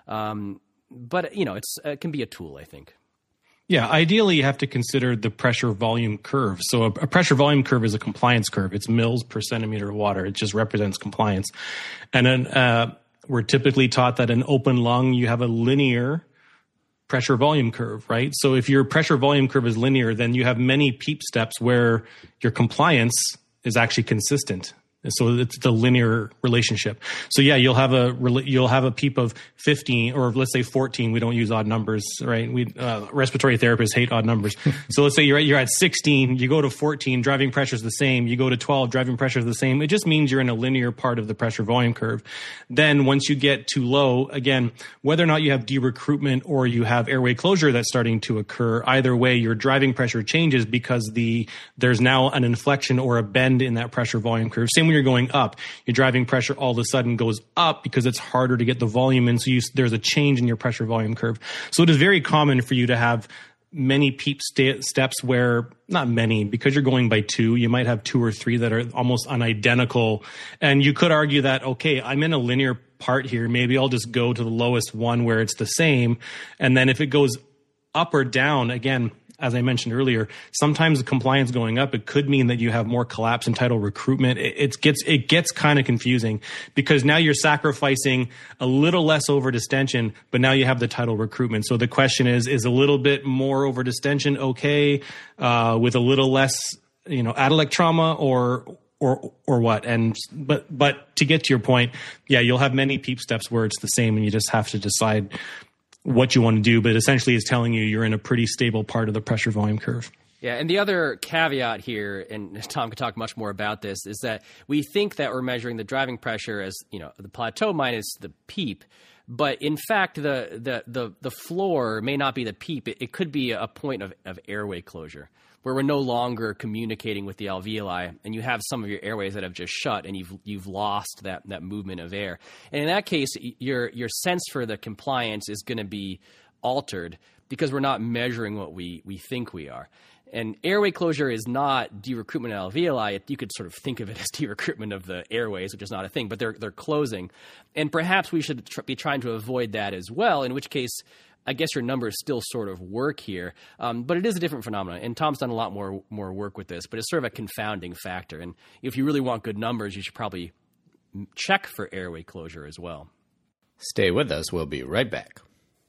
S4: But, you know, it can be a tool, I think.
S5: Yeah, ideally you have to consider the pressure volume curve. So a pressure volume curve is a compliance curve. It's mils per centimeter of water. It just represents compliance. And then we're typically taught that in open lung, you have a linear pressure volume curve, right? So if your pressure volume curve is linear, then you have many PEEP steps where your compliance is actually consistent. So it's the linear relationship. So yeah, you'll have a PEEP of 15 or let's say 14. We don't use odd numbers, right? Respiratory therapists hate odd numbers. So let's say you're at 16, you go to 14, driving pressure is the same. You go to 12, driving pressure is the same. It just means you're in a linear part of the pressure volume curve. Then once you get too low, again, whether or not you have derecruitment or you have airway closure that's starting to occur, either way, your driving pressure changes because there's now an inflection or a bend in that pressure volume curve. Same when you're going up, your driving pressure all of a sudden goes up because it's harder to get the volume in. So there's a change in your pressure volume curve. So it is very common for you to have many PEEP steps where, not many, because you're going by 2, you might have 2 or 3 that are almost unidentical. And you could argue that, okay, I'm in a linear part here. Maybe I'll just go to the lowest one where it's the same. And then if it goes up or down, again, as I mentioned earlier, sometimes the compliance going up, it could mean that you have more collapse and tidal recruitment. It gets kind of confusing because now you're sacrificing a little less over distension, but now you have the tidal recruitment. So the question is a little bit more over distension okay with a little less, atelectatic trauma or what? But to get to your point, yeah, you'll have many PEEP steps where it's the same and you just have to decide what you want to do, but essentially is telling you you're in a pretty stable part of the pressure volume curve.
S4: Yeah, and the other caveat here, and Tom could talk much more about this, is that we think that we're measuring the driving pressure as, the plateau minus the PEEP, but in fact, the floor may not be the PEEP. It could be a point of airway closure, where we're no longer communicating with the alveoli, and you have some of your airways that have just shut, and you've lost that movement of air. And in that case, your sense for the compliance is going to be altered because we're not measuring what we think we are. And airway closure is not derecruitment of alveoli. You could sort of think of it as derecruitment of the airways, which is not a thing, but they're closing. And perhaps we should be trying to avoid that as well, in which case I guess your numbers still sort of work here, but it is a different phenomenon. And Tom's done a lot more work with this, but it's sort of a confounding factor. And if you really want good numbers, you should probably check for airway closure as well.
S3: Stay with us. We'll be right back.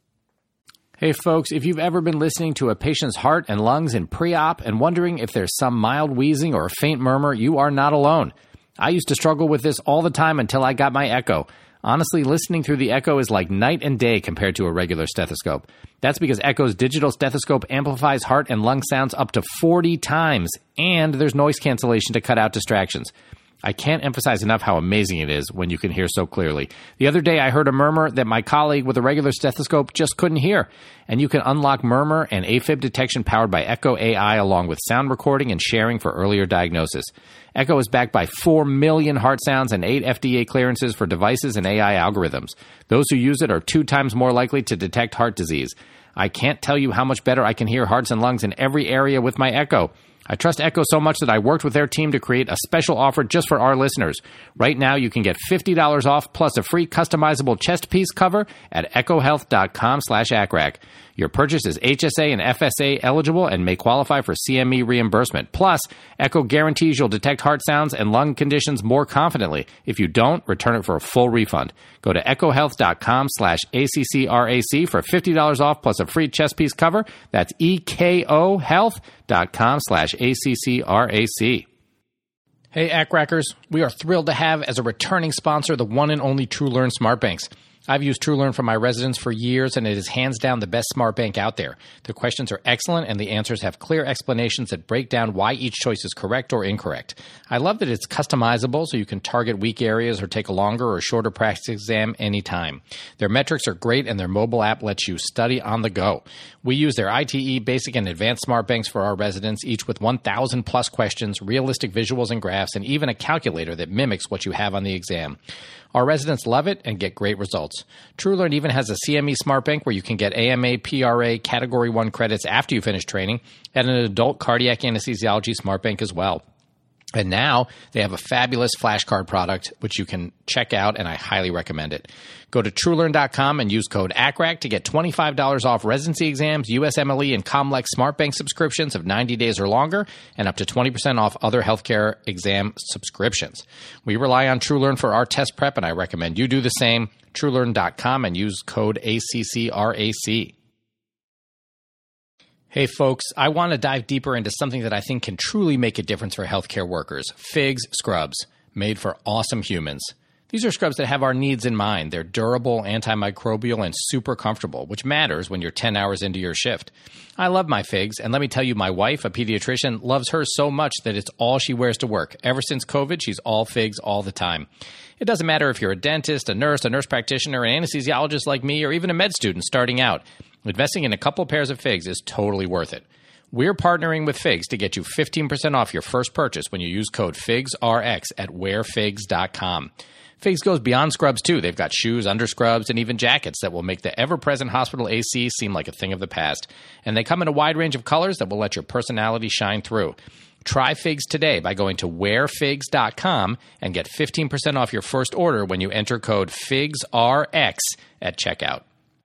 S6: Hey, folks, if you've ever been listening to a patient's heart and lungs in pre-op and wondering if there's some mild wheezing or a faint murmur, you are not alone. I used to struggle with this all the time until I got my echo. Honestly, listening through the Echo is like night and day compared to a regular stethoscope. That's because Echo's digital stethoscope amplifies heart and lung sounds up to 40 times, and there's noise cancellation to cut out distractions. I can't emphasize enough how amazing it is when you can hear so clearly. The other day, I heard a murmur that my colleague with a regular stethoscope just couldn't hear. And you can unlock murmur and AFib detection powered by Echo AI along with sound recording and sharing for earlier diagnosis. Echo is backed by 4 million heart sounds and 8 FDA clearances for devices and AI algorithms. Those who use it are 2 times more likely to detect heart disease. I can't tell you how much better I can hear hearts and lungs in every area with my Echo. I trust Echo so much that I worked with their team to create a special offer just for our listeners. Right now, you can get $50 off plus a free customizable chest piece cover at echohealth.com/ACRAC. Your purchase is HSA and FSA eligible and may qualify for CME reimbursement. Plus, Echo guarantees you'll detect heart sounds and lung conditions more confidently. If you don't, return it for a full refund. Go to echohealth.com/ACCRAC for $50 off plus a free chest piece cover. That's EKOHealth.com/ACCRAC. Hey, ACRACers, we are thrilled to have as a returning sponsor the one and only TrueLearn Smart Banks. I've used TrueLearn for my residents for years, and it is hands down the best smart bank out there. The questions are excellent, and the answers have clear explanations that break down why each choice is correct or incorrect. I love that it's customizable, so you can target weak areas or take a longer or shorter practice exam anytime. Their metrics are great, and their mobile app lets you study on the go. We use their ITE, basic, and advanced smart banks for our residents, each with 1,000-plus questions, realistic visuals and graphs, and even a calculator that mimics what you have on the exam. Our residents love it and get great results. TrueLearn even has a CME Smart Bank where you can get AMA, PRA, Category 1 credits after you finish training, and an adult cardiac anesthesiology Smart Bank as well. And now they have a fabulous flashcard product, which you can check out, and I highly recommend it. Go to TrueLearn.com and use code ACRAC to get $25 off residency exams, USMLE, and Comlex Smart Bank subscriptions of 90 days or longer, and up to 20% off other healthcare exam subscriptions. We rely on TrueLearn for our test prep, and I recommend you do the same. TrueLearn.com and use code ACCRAC. Hey folks, I want to dive deeper into something that I think can truly make a difference for healthcare workers. Figs Scrubs, made for awesome humans. These are scrubs that have our needs in mind. They're durable, antimicrobial, and super comfortable, which matters when you're 10 hours into your shift. I love my Figs, and let me tell you, my wife, a pediatrician, loves hers so much that it's all she wears to work. Ever since COVID, she's all Figs all the time. It doesn't matter if you're a dentist, a nurse practitioner, an anesthesiologist like me, or even a med student starting out. Investing in a couple pairs of Figs is totally worth it. We're partnering with Figs to get you 15% off your first purchase when you use code FIGSRX at wearfigs.com. Figs goes beyond scrubs, too. They've got shoes, underscrubs, and even jackets that will make the ever-present hospital AC seem like a thing of the past. And they come in a wide range of colors that will let your personality shine through. Try Figs today by going to wearfigs.com and get 15% off your first order when you enter code FIGSRX at checkout.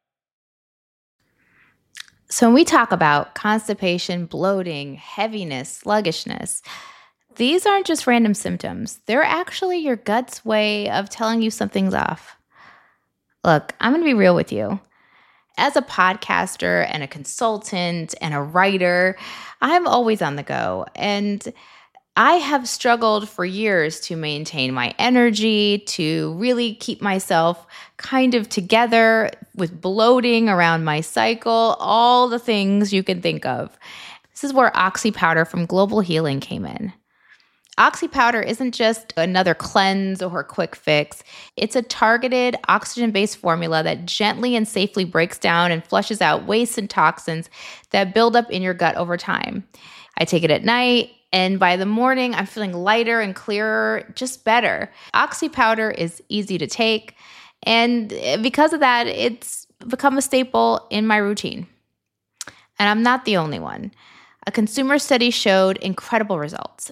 S1: So when we talk about constipation, bloating, heaviness, sluggishness, these aren't just random symptoms. They're actually your gut's way of telling you something's off. Look, I'm going to be real with you. As a podcaster and a consultant and a writer, I'm always on the go. And I have struggled for years to maintain my energy, to really keep myself kind of together with bloating around my cycle, all the things you can think of. This is where Oxy Powder from Global Healing came in. Oxy Powder isn't just another cleanse or quick fix. It's a targeted oxygen-based formula that gently and safely breaks down and flushes out waste and toxins that build up in your gut over time. I take it at night, and by the morning, I'm feeling lighter and clearer, just better. Oxy Powder is easy to take, and because of that, it's become a staple in my routine. And I'm not the only one. A consumer study showed incredible results.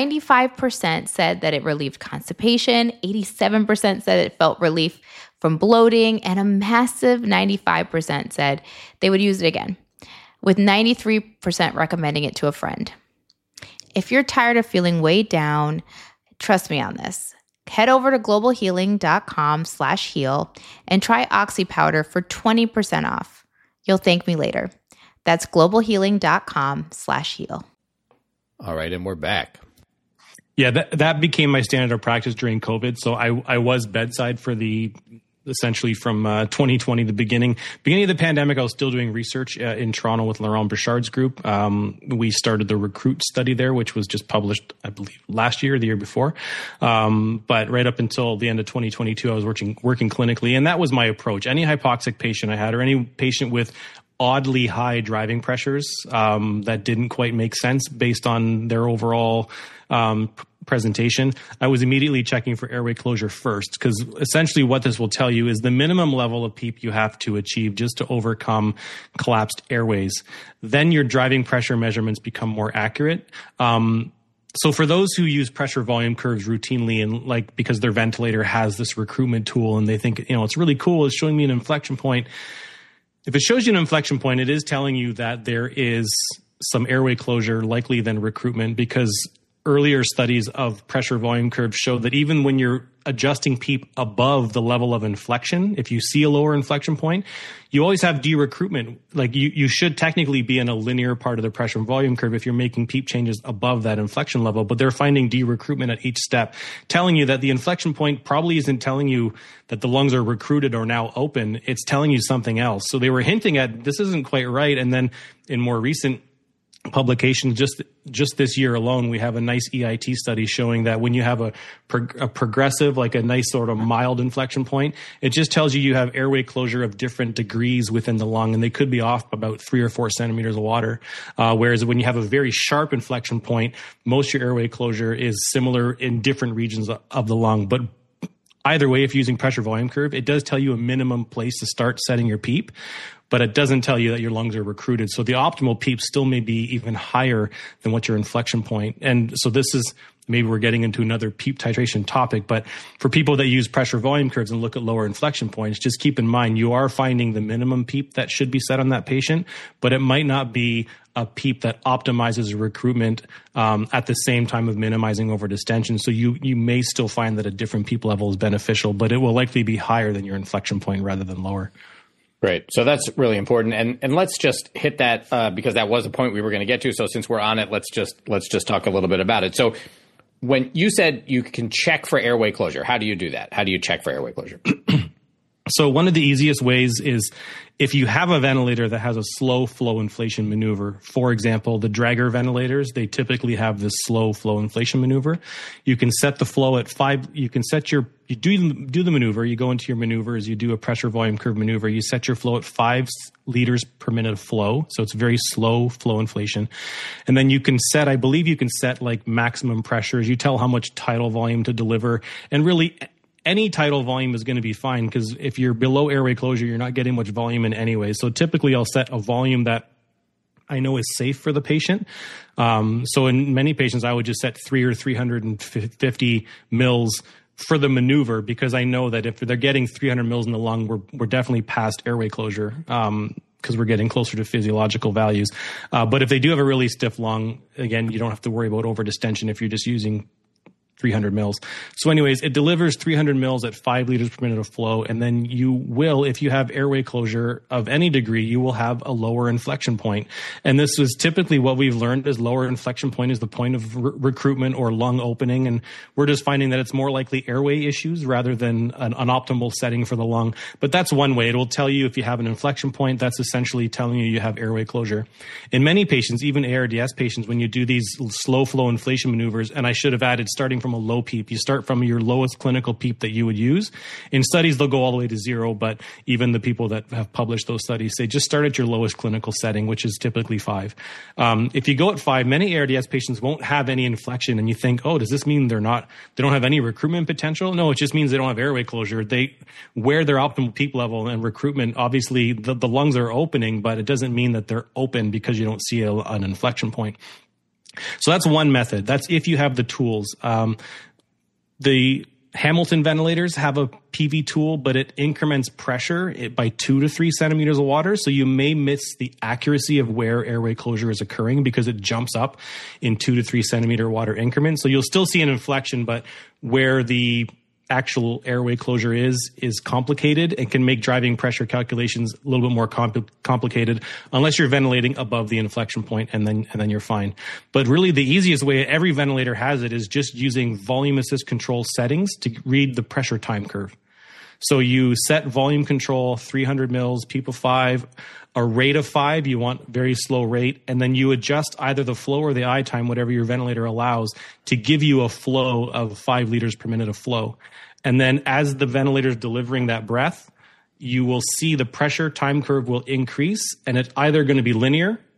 S1: 95% said that it relieved constipation, 87% said it felt relief from bloating, and a massive 95% said they would use it again, with 93% recommending it to a friend. If you're tired of feeling weighed down, trust me on this. Head over to globalhealing.com/heal and try Oxy Powder for 20% off. You'll thank me later. That's globalhealing.com/heal.
S6: All right, and we're back.
S5: Yeah, that became my standard of practice during COVID. So I was bedside for essentially from 2020, the beginning of the pandemic. I was still doing research in Toronto with Laurent Bouchard's group. We started the Recruit study there, which was just published, I believe, last year or the year before. But right up until the end of 2022, I was working clinically, and that was my approach. Any hypoxic patient I had, or any patient with oddly high driving pressures that didn't quite make sense based on their overall presentation, I was immediately checking for airway closure first, because essentially what this will tell you is the minimum level of PEEP you have to achieve just to overcome collapsed airways. Then your driving pressure measurements become more accurate. So for those who use pressure volume curves routinely, and because their ventilator has this recruitment tool and they think, it's really cool, it's showing me an inflection point. If it shows you an inflection point, it is telling you that there is some airway closure likely than recruitment, because earlier studies of pressure volume curves show that even when you're adjusting PEEP above the level of inflection, if you see a lower inflection point, you always have de-recruitment. You should technically be in a linear part of the pressure volume curve if you're making PEEP changes above that inflection level, but they're finding de-recruitment at each step, telling you that the inflection point probably isn't telling you that the lungs are recruited or now open. It's telling you something else. So they were hinting at this isn't quite right. And then in more recent publication, just this year alone, we have a nice EIT study showing that when you have a progressive, a nice sort of mild inflection point, it just tells you have airway closure of different degrees within the lung, and they could be off about 3 or 4 centimeters of water. Whereas when you have a very sharp inflection point, most of your airway closure is similar in different regions of the lung. But either way, if you're using pressure volume curve, it does tell you a minimum place to start setting your PEEP, but it doesn't tell you that your lungs are recruited. So the optimal PEEP still may be even higher than what your inflection point. And so this is, maybe we're getting into another PEEP titration topic, but for people that use pressure volume curves and look at lower inflection points, just keep in mind you are finding the minimum PEEP that should be set on that patient, but it might not be a PEEP that optimizes recruitment at the same time of minimizing over distension. So you may still find that a different PEEP level is beneficial, but it will likely be higher than your inflection point rather than lower.
S3: Great. So that's really important. And let's just hit that because that was a point we were going to get to. So since we're on it, let's just talk a little bit about it. So when you said you can check for airway closure, how do you do that? How do you check for airway closure?
S5: So one of the easiest ways is if you have a ventilator that has a slow flow inflation maneuver. For example, the Drager ventilators, they typically have this slow flow inflation maneuver. You can set the flow at 5. You can set you do the maneuver. You go into your maneuvers. You do a pressure volume curve maneuver. You set your flow at 5 liters per minute of flow. So it's very slow flow inflation. And then you can set, I believe you can set maximum pressures. You tell how much tidal volume to deliver. And really, any tidal volume is going to be fine, because if you're below airway closure, you're not getting much volume in anyway. So typically I'll set a volume that I know is safe for the patient. So in many patients, I would just set 3 or 350 mils for the maneuver, because I know that if they're getting 300 mils in the lung, we're definitely past airway closure. Because we're getting closer to physiological values. But if they do have a really stiff lung, again, you don't have to worry about over distension if you're just using 300 mils. So anyways, it delivers 300 mils at 5 liters per minute of flow. And then you will, if you have airway closure of any degree, you will have a lower inflection point. And this is typically what we've learned is lower inflection point is the point of recruitment or lung opening. And we're just finding that it's more likely airway issues rather than an optimal setting for the lung. But that's one way. It will tell you if you have an inflection point, that's essentially telling you have airway closure. In many patients, even ARDS patients, when you do these slow flow inflation maneuvers, and I should have added starting from a low PEEP. You start from your lowest clinical PEEP that you would use. In studies, they'll go all the way to 0, but even the people that have published those studies say just start at your lowest clinical setting, which is typically 5. If you go at 5, many ARDS patients won't have any inflection, and you think, oh, does this mean they don't have any recruitment potential? No, it just means they don't have airway closure. Where their optimal PEEP level and recruitment, obviously the lungs are opening, but it doesn't mean that they're open because you don't see an inflection point. So that's one method. That's if you have the tools. The Hamilton ventilators have a PV tool, but it increments pressure by 2 to 3 centimeters of water. So you may miss the accuracy of where airway closure is occurring because it jumps up in 2 to 3 centimeter water increments. So you'll still see an inflection, but where the actual airway closure is complicated and can make driving pressure calculations a little bit more complicated unless you're ventilating above the inflection point, and then you're fine. But really the easiest way every ventilator has it is just using volume assist control settings to read the pressure time curve. So you set volume control, 300 mils, PEEP of 5, a rate of 5, you want very slow rate, and then you adjust either the flow or the I time, whatever your ventilator allows, to give you a flow of 5 liters per minute of flow. And then as the ventilator is delivering that breath, you will see the pressure time curve will increase, and it's either going to be linear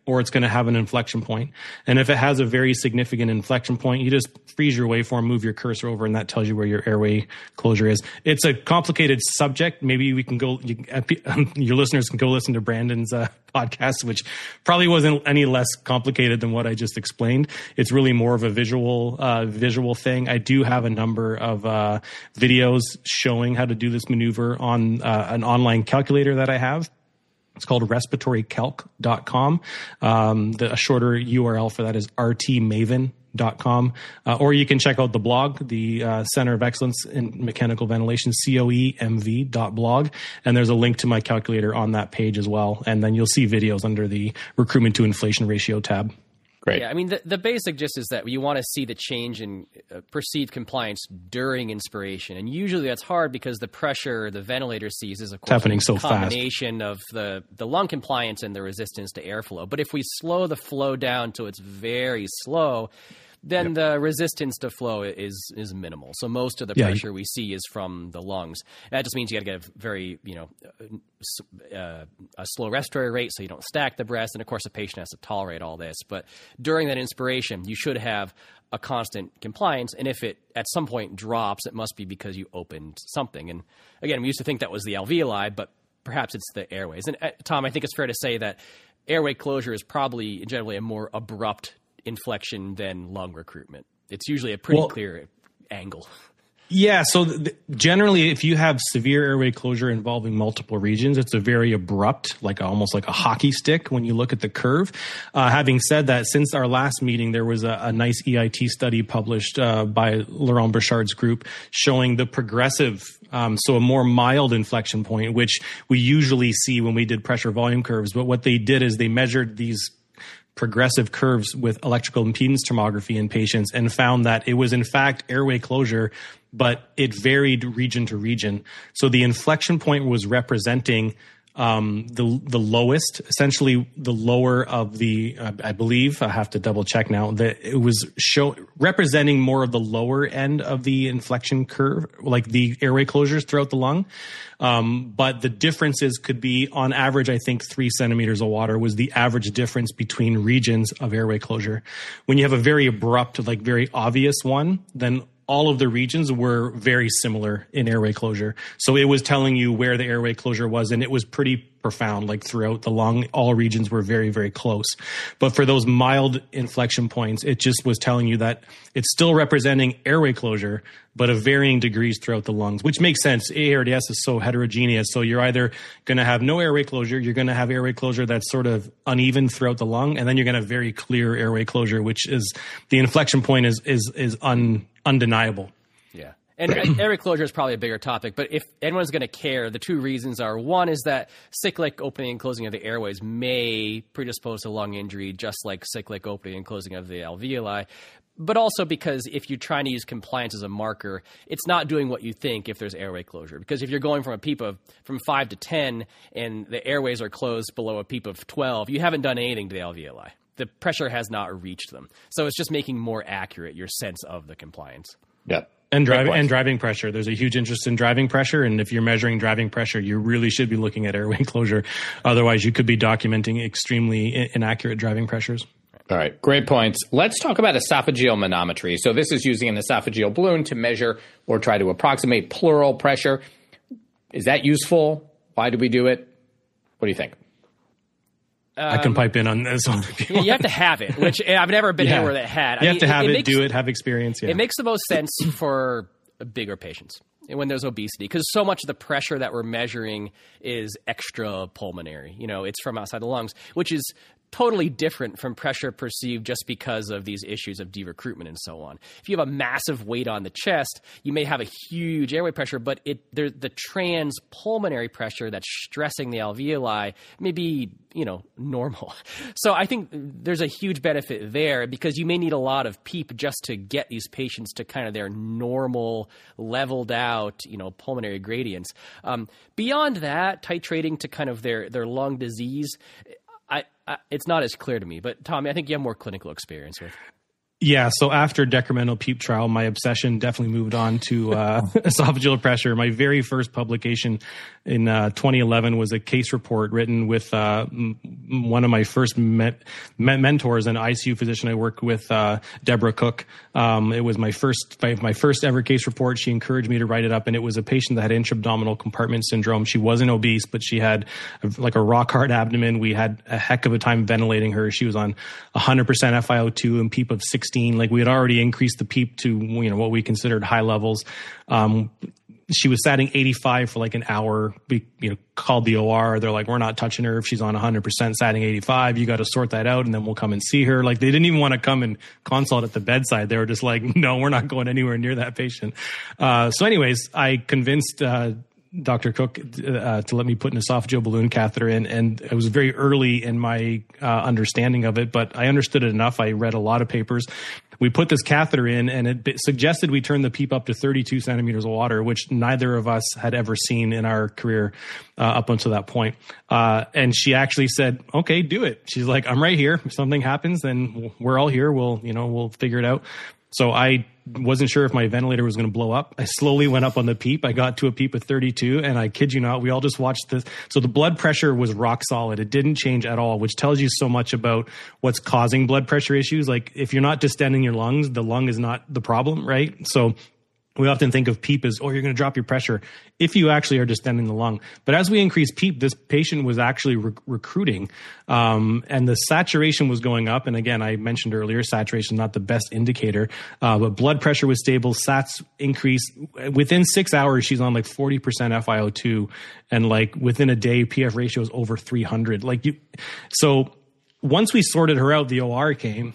S5: or it's going to have an inflection point. And if it has a very significant inflection point, you just freeze your waveform, move your cursor over, and that tells you where your airway closure is. It's a complicated subject. Maybe we can go, your listeners can go listen to Brandon's podcast, which probably wasn't any less complicated than what I just explained. It's really more of a visual thing. I do have a number of videos showing how to do this maneuver on an online calculator that I have. It's called respiratorycalc.com. A shorter URL for that is rtmaven.com. Or you can check out the blog, the Center of Excellence in Mechanical Ventilation, COEMV.blog. And there's a link to my calculator on that page as well. And then you'll see videos under the recruitment to inflation ratio tab.
S3: Great.
S4: Yeah, I mean, the basic gist is that you want to see the change in perceived compliance during inspiration. And usually that's hard because the pressure the ventilator sees is, of course,
S5: happening so
S4: a combination of the lung compliance and the resistance to airflow. But if we slow the flow down to it's very slow, then the resistance to flow is minimal. So most of the pressure we see is from the lungs. That just means you got to get a very, a slow respiratory rate so you don't stack the breaths. And of course, the patient has to tolerate all this. But during that inspiration, you should have a constant compliance. And if it at some point drops, it must be because you opened something. And again, we used to think that was the alveoli, but perhaps it's the airways. And Tom, I think it's fair to say that airway closure is probably generally a more abrupt inflection than lung recruitment. It's usually a pretty clear angle.
S5: Yeah. So generally, if you have severe airway closure involving multiple regions, it's a very abrupt, almost like a hockey stick when you look at the curve. Having said that, since our last meeting, there was a nice EIT study published by Laurent Burchard's group showing the progressive, so a more mild inflection point, which we usually see when we did pressure volume curves. But what they did is they measured these progressive curves with electrical impedance tomography in patients and found that it was in fact airway closure, but it varied region to region. So the inflection point was representing the lowest, essentially the lower of the, I believe, I have to double check now, that it was representing more of the lower end of the inflection curve, like the airway closures throughout the lung. But the differences could be, on average, I think 3 centimeters of water was the average difference between regions of airway closure. When you have a very abrupt, very obvious one, then all of the regions were very similar in airway closure. So it was telling you where the airway closure was, and it was pretty profound. Throughout the lung, all regions were very, very close. But for those mild inflection points, it just was telling you that it's still representing airway closure, but of varying degrees throughout the lungs, which makes sense. ARDS is so heterogeneous. So you're either going to have no airway closure, you're going to have airway closure that's sort of uneven throughout the lung, and then you're going to have very clear airway closure, which is the inflection point is undeniable.
S4: Yeah. And airway closure is probably a bigger topic, but if anyone's going to care, the two reasons are, one is that cyclic opening and closing of the airways may predispose to lung injury, just like cyclic opening and closing of the alveoli. But also because if you're trying to use compliance as a marker, it's not doing what you think if there's airway closure. Because if you're going from a PEEP from 5 to 10 and the airways are closed below a PEEP of 12, you haven't done anything to the alveoli. The pressure has not reached them. So it's just making more accurate your sense of the compliance.
S3: Yeah.
S5: And driving pressure. There's a huge interest in driving pressure. And if you're measuring driving pressure, you really should be looking at airway closure. Otherwise, you could be documenting extremely inaccurate driving pressures.
S3: All right, great points. Let's talk about esophageal manometry. So this is using an esophageal balloon to measure or try to approximate pleural pressure. Is that useful? Why do we do it? What do you think?
S5: I can pipe in on this one.
S4: You have to have it, which I've never been anywhere that had.
S5: You have to have it, do it, have experience. Yeah.
S4: It makes the most sense for bigger patients when there's obesity, because so much of the pressure that we're measuring is extrapulmonary. It's from outside the lungs, which is totally different from pressure perceived just because of these issues of derecruitment and so on. If you have a massive weight on the chest, you may have a huge airway pressure, but the transpulmonary pressure that's stressing the alveoli may be, normal. So I think there's a huge benefit there because you may need a lot of PEEP just to get these patients to kind of their normal, leveled out, pulmonary gradients. Beyond that, titrating to kind of their lung disease, it's not as clear to me, but Tommy, I think you have more clinical experience with.
S5: Yeah, so after decremental PEEP trial, my obsession definitely moved on to esophageal pressure. My very first publication in 2011 was a case report written with one of my first mentors, an ICU physician I worked with, Deborah Cook. It was my first ever case report. She encouraged me to write it up, and it was a patient that had intra-abdominal compartment syndrome. She wasn't obese, but she had like a rock hard abdomen. We had a heck of a time ventilating her. She was on 100% FiO2 and PEEP of 16. Like we had already increased the PEEP to, what we considered high levels. She was satting 85 for like an hour. We, called the OR. They're like, we're not touching her if she's on 100% satting 85. You got to sort that out, and then we'll come and see her. Like they didn't even want to come and consult at the bedside. They were just like, no, we're not going anywhere near that patient. So anyways, I convinced Dr. Cook to let me put an esophageal balloon catheter in, and it was very early in my understanding of it, but I understood it enough. I read a lot of papers. We put this catheter in, and it suggested we turn the PEEP up to 32 centimeters of water, which neither of us had ever seen in our career up until that point. And she actually said, okay, do it. She's like, I'm right here. If something happens, then we're all here. We'll figure it out. So I wasn't sure if my ventilator was going to blow up. I slowly went up on the PEEP. I got to a PEEP of 32, and I kid you not, we all just watched this. So the blood pressure was rock solid. It didn't change at all, which tells you so much about what's causing blood pressure issues. Like if you're not distending your lungs, the lung is not the problem, right? So we often think of PEEP as, you're going to drop your pressure if you actually are distending the lung. But as we increased PEEP, this patient was actually recruiting, and the saturation was going up. And again, I mentioned earlier, saturation is not the best indicator, but blood pressure was stable. Sats increased. Within 6 hours, she's on like 40% FiO2, and like within a day, PF ratio is over 300. So once we sorted her out, the OR came,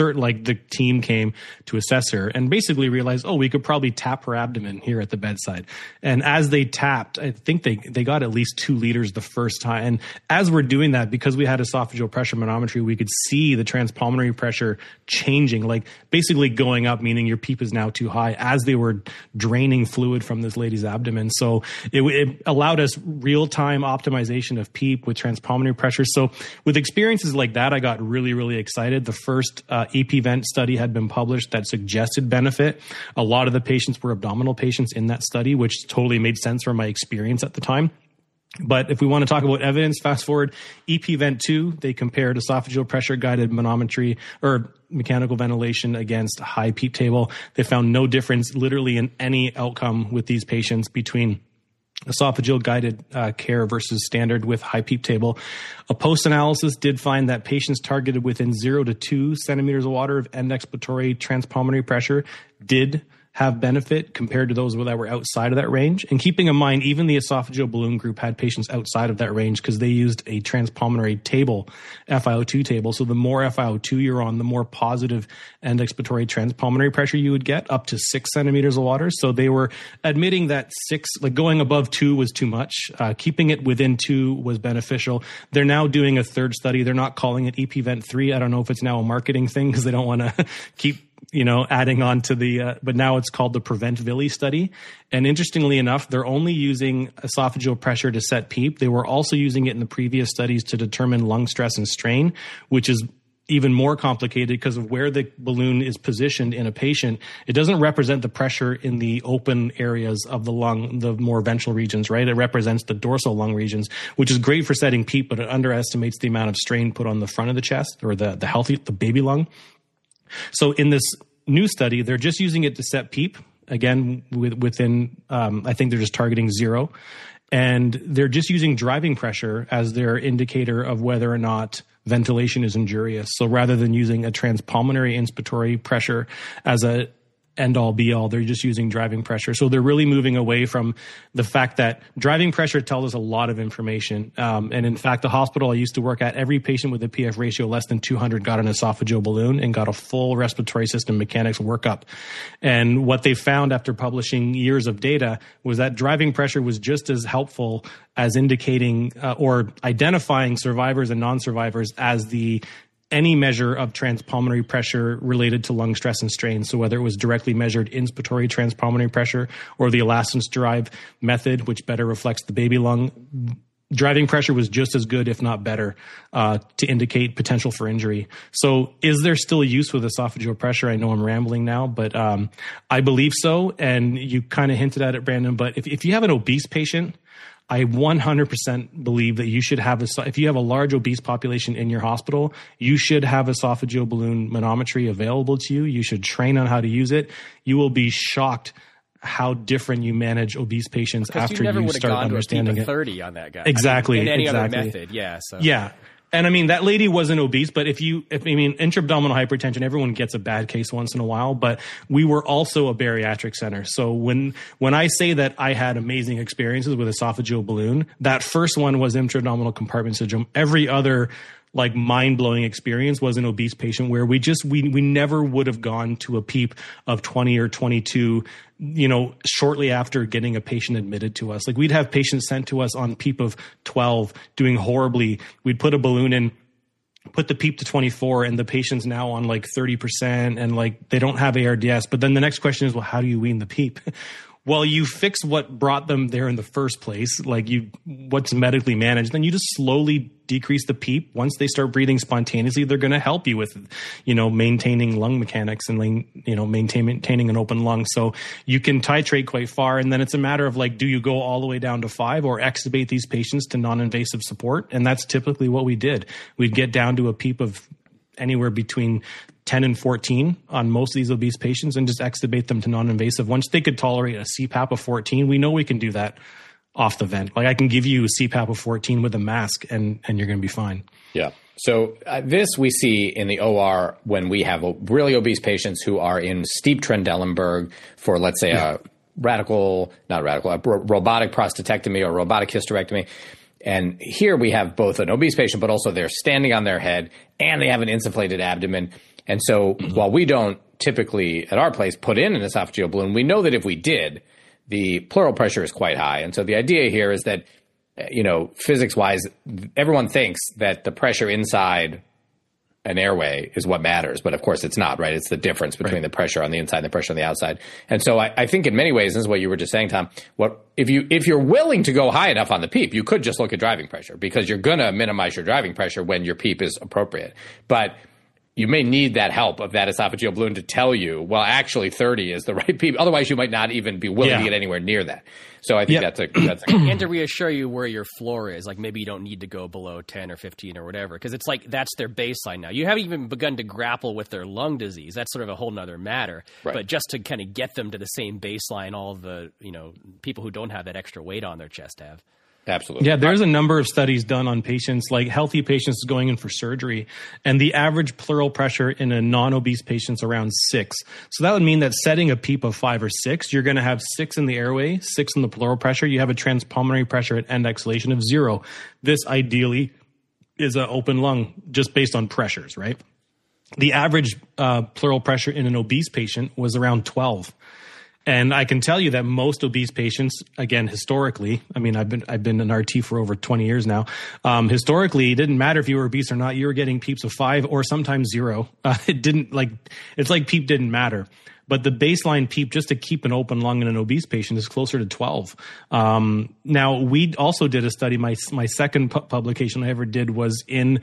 S5: the team came to assess her and basically realized, we could probably tap her abdomen here at the bedside. And as they tapped, I think they got at least 2 liters the first time. And as we're doing that, because we had esophageal pressure manometry, we could see the transpulmonary pressure changing, like basically going up, meaning your PEEP is now too high, as they were draining fluid from this lady's abdomen. So it allowed us real-time optimization of PEEP with transpulmonary pressure. So with experiences like that, I got really, really excited. The first EP-Vent study had been published that suggested benefit. A lot of the patients were abdominal patients in that study, which totally made sense from my experience at the time. But if we want to talk about evidence, fast forward, EP-Vent 2, they compared esophageal pressure guided manometry or mechanical ventilation against high PEEP table. They found no difference literally in any outcome with these patients between esophageal guided care versus standard with high PEEP table. A post-analysis did find that patients targeted within 0 to 2 centimeters of water of end expiratory transpulmonary pressure did have benefit compared to those that were outside of that range. And keeping in mind, even the esophageal balloon group had patients outside of that range because they used a transpulmonary table, FiO2 table. So the more FiO2 you're on, the more positive end expiratory transpulmonary pressure you would get, up to 6 centimeters of water. So they were admitting that 6, going above 2 was too much. Keeping it within 2 was beneficial. They're now doing a third study. They're not calling it EP-Vent 3. I don't know if it's now a marketing thing because they don't want to keep adding on to the, but now it's called the PREVENT-VILI study. And interestingly enough, they're only using esophageal pressure to set PEEP. They were also using it in the previous studies to determine lung stress and strain, which is even more complicated because of where the balloon is positioned in a patient. It doesn't represent the pressure in the open areas of the lung, the more ventral regions, right? It represents the dorsal lung regions, which is great for setting PEEP, but it underestimates the amount of strain put on the front of the chest or the baby lung. So in this new study, they're just using it to set PEEP, again, within, I think they're just targeting 0. And they're just using driving pressure as their indicator of whether or not ventilation is injurious. So rather than using a transpulmonary inspiratory pressure as a end-all be-all, they're just using driving pressure. So they're really moving away from the fact that driving pressure tells us a lot of information. And in fact, the hospital I used to work at, every patient with a PF ratio less than 200 got an esophageal balloon and got a full respiratory system mechanics workup. And what they found after publishing years of data was that driving pressure was just as helpful as indicating or identifying survivors and non-survivors as any measure of transpulmonary pressure related to lung stress and strain. So whether it was directly measured inspiratory transpulmonary pressure or the elastance-derived method, which better reflects the baby lung, driving pressure was just as good, if not better, to indicate potential for injury. So is there still use with esophageal pressure? I know I'm rambling now, but I believe so. And you kind of hinted at it, Brandon, but if you have an obese patient, I 100% believe that you should have, if you have a large obese population in your hospital, you should have esophageal balloon manometry available to you. You should train on how to use it. You will be shocked how different you manage obese patients after you start understanding it.
S4: 30 on that guy.
S5: Exactly.
S4: In any other method. Yeah. So.
S5: Yeah. And I mean, that lady wasn't obese, but intra-abdominal hypertension, everyone gets a bad case once in a while, but we were also a bariatric center. So when I say that I had amazing experiences with esophageal balloon, that first one was intra-abdominal compartment syndrome. Every other like mind-blowing experience was an obese patient where we never would have gone to a PEEP of 20 or 22, shortly after getting a patient admitted to us. Like we'd have patients sent to us on PEEP of 12 doing horribly. We'd put a balloon in, put the PEEP to 24, and the patient's now on like 30% and like they don't have ARDS. But then the next question is, well, how do you wean the PEEP? Well, you fix what brought them there in the first place, like what's medically managed, then you just slowly decrease the PEEP. Once they start breathing spontaneously, they're going to help you with, maintaining lung mechanics and, maintaining an open lung. So you can titrate quite far. And then it's a matter of like, do you go all the way down to 5 or extubate these patients to non-invasive support? And that's typically what we did. We'd get down to a PEEP of anywhere between 10 and 14 on most of these obese patients and just extubate them to non-invasive. Once they could tolerate a CPAP of 14, we know we can do that off the vent. Like I can give you a CPAP of 14 with a mask and you're going to be fine.
S3: Yeah. So this we see in the OR when we have really obese patients who are in steep Trendelenburg for, let's say, a robotic prostatectomy or robotic hysterectomy. And here we have both an obese patient, but also they're standing on their head and they have an insufflated abdomen. And so while we don't typically at our place put in an esophageal balloon, we know that if we did, the pleural pressure is quite high. And so the idea here is that, physics-wise, everyone thinks that the pressure inside an airway is what matters. But of course it's not, right? It's the difference between the pressure on the inside and the pressure on the outside. And so I think in many ways, this is what you were just saying, Tom, if you're willing to go high enough on the PEEP, you could just look at driving pressure because you're going to minimize your driving pressure when your PEEP is appropriate. But you may need that help of that esophageal balloon to tell you, well, actually 30 is the right PEEP. Otherwise, you might not even be willing to get anywhere near that. So I think that's a
S4: and to reassure you where your floor is, like maybe you don't need to go below 10 or 15 or whatever, because it's like that's their baseline now. You haven't even begun to grapple with their lung disease. That's sort of a whole nother matter. Right. But just to kind of get them to the same baseline all of the people who don't have that extra weight on their chest have.
S3: Absolutely.
S5: Yeah, there's a number of studies done on patients, like healthy patients going in for surgery, and the average pleural pressure in a non-obese patient is around 6. So that would mean that setting a PEEP of 5 or 6, you're going to have 6 in the airway, 6 in the pleural pressure. You have a transpulmonary pressure at end exhalation of 0. This ideally is an open lung just based on pressures, right? The average pleural pressure in an obese patient was around 12. And I can tell you that most obese patients, again, historically, I mean, I've been an RT for over 20 years now. Historically, it didn't matter if you were obese or not. You were getting PEEPs of 5 or sometimes 0. It's like PEEP didn't matter. But the baseline PEEP just to keep an open lung in an obese patient is closer to 12. Now, we also did a study. My second publication I ever did was in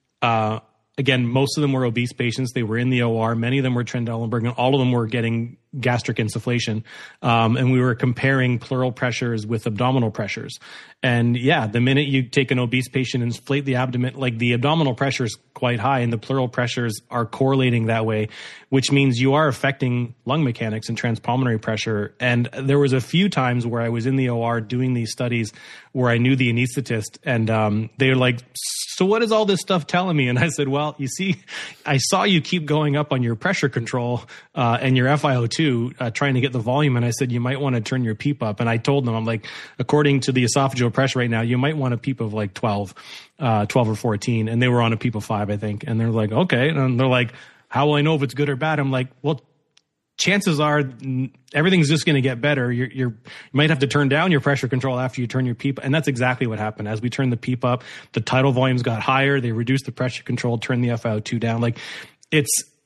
S5: again, most of them were obese patients. They were in the OR. Many of them were Trendelenburg, and all of them were getting gastric insufflation. And we were comparing pleural pressures with abdominal pressures. And yeah, the minute you take an obese patient and inflate the abdomen, like the abdominal pressure is quite high and the pleural pressures are correlating that way, which means you are affecting lung mechanics and transpulmonary pressure. And there was a few times where I was in the OR doing these studies where I knew the anesthetist, and they were like, so what is all this stuff telling me? And I said, well, you see, I saw you keep going up on your pressure control and your FiO2 trying to get the volume. And I said, you might want to turn your PEEP up. And I told them, I'm like, according to the esophageal pressure right now, you might want a PEEP of like 12 or 14. And they were on a PEEP of 5, I think. And they're like, okay. And they're like, how will I know if it's good or bad? I'm like, well, chances are everything's just going to get better. You might have to turn down your pressure control after you turn your PEEP. And that's exactly what happened. As we turned the PEEP up, the tidal volumes got higher. They reduced the pressure control, turned the FiO2 down. Like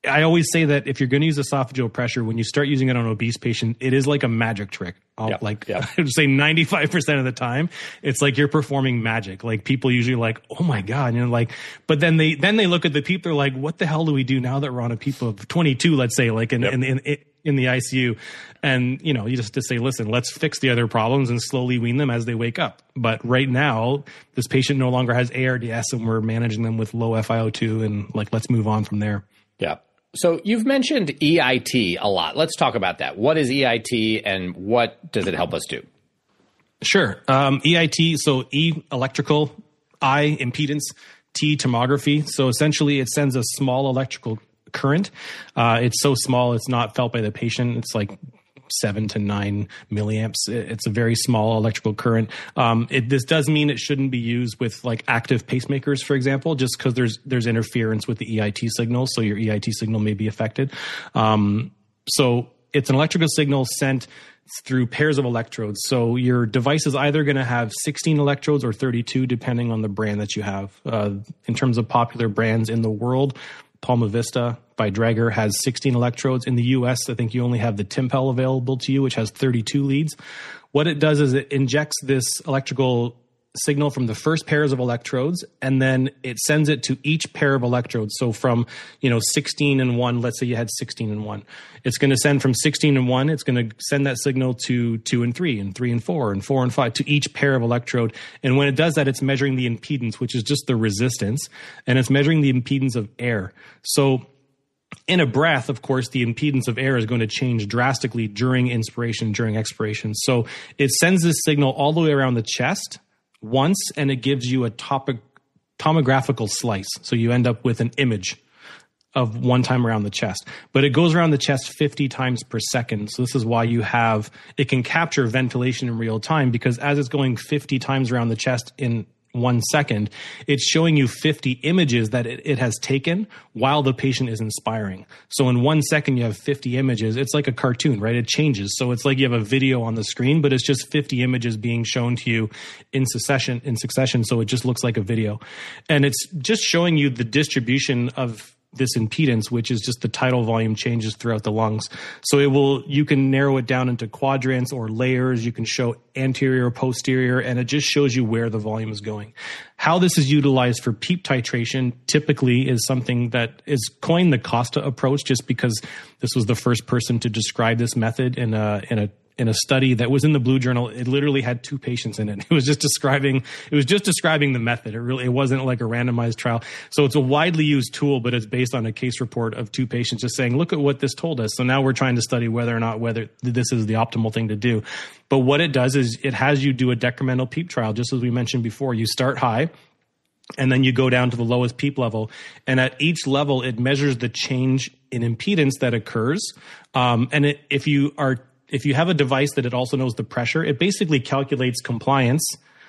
S5: I always say that if you're going to use esophageal pressure, when you start using it on an obese patient, it is like a magic trick. I would say 95% of the time, it's like you're performing magic. Like people usually like, oh my God, but then they look at the PEEP, they're like, what the hell do we do now that we're on a PEEP of 22, let's say, like in the ICU? And, you just to say, listen, let's fix the other problems and slowly wean them as they wake up. But right now, this patient no longer has ARDS and we're managing them with low FiO2 and let's move on from there.
S3: Yeah. So you've mentioned EIT a lot. Let's talk about that. What is EIT and what does it help us do?
S5: Sure. EIT, so E, electrical, I, impedance, T, tomography. So essentially it sends a small electrical current. It's so small it's not felt by the patient. It's like 7 to 9 milliamps. It's a very small electrical current. This does mean it shouldn't be used with like active pacemakers, for example, just because there's interference with the EIT signal. So your EIT signal may be affected. So it's an electrical signal sent through pairs of electrodes. So your device is either going to have 16 electrodes or 32, depending on the brand that you have. In terms of popular brands in the world, Palma Vista by Draeger has 16 electrodes. In the US, I think you only have the Timpel available to you, which has 32 leads. What it does is it injects this electrical signal from the first pairs of electrodes, and then it sends it to each pair of electrodes. So from, 16 and 1, let's say you had 16 and 1. It's going to send from 16 and 1, it's going to send that signal to 2 and 3 and 3 and 4 and 4 and 5 to each pair of electrode. And when it does that, it's measuring the impedance, which is just the resistance, and it's measuring the impedance of air. So in a breath, of course, the impedance of air is going to change drastically during inspiration, during expiration. So it sends this signal all the way around the chest once, and it gives you a tomographical slice. So you end up with an image of one time around the chest. But it goes around the chest 50 times per second. So this is why it can capture ventilation in real time, because as it's going 50 times around the chest in 1 second, it's showing you 50 images that it has taken while the patient is inspiring. So in 1 second, you have 50 images. It's like a cartoon, right? It changes. So it's like you have a video on the screen, but it's just 50 images being shown to you in succession. So it just looks like a video. And it's just showing you the distribution of this impedance, which is just the tidal volume changes throughout the lungs. So you can narrow it down into quadrants or layers. You can show anterior, posterior, and it just shows you where the volume is going. How this is utilized for PEEP titration typically is something that is coined the Costa approach, just because this was the first person to describe this method in a study that was in the Blue Journal. It literally had 2 patients in it. It was just describing the method. It wasn't like a randomized trial. So it's a widely used tool, but it's based on a case report of 2 patients just saying, look at what this told us. So now we're trying to study whether this is the optimal thing to do. But what it does is it has you do a decremental PEEP trial, just as we mentioned before. You start high, and then you go down to the lowest PEEP level. And at each level, it measures the change in impedance that occurs. If you have a device that it also knows the pressure, it basically calculates compliance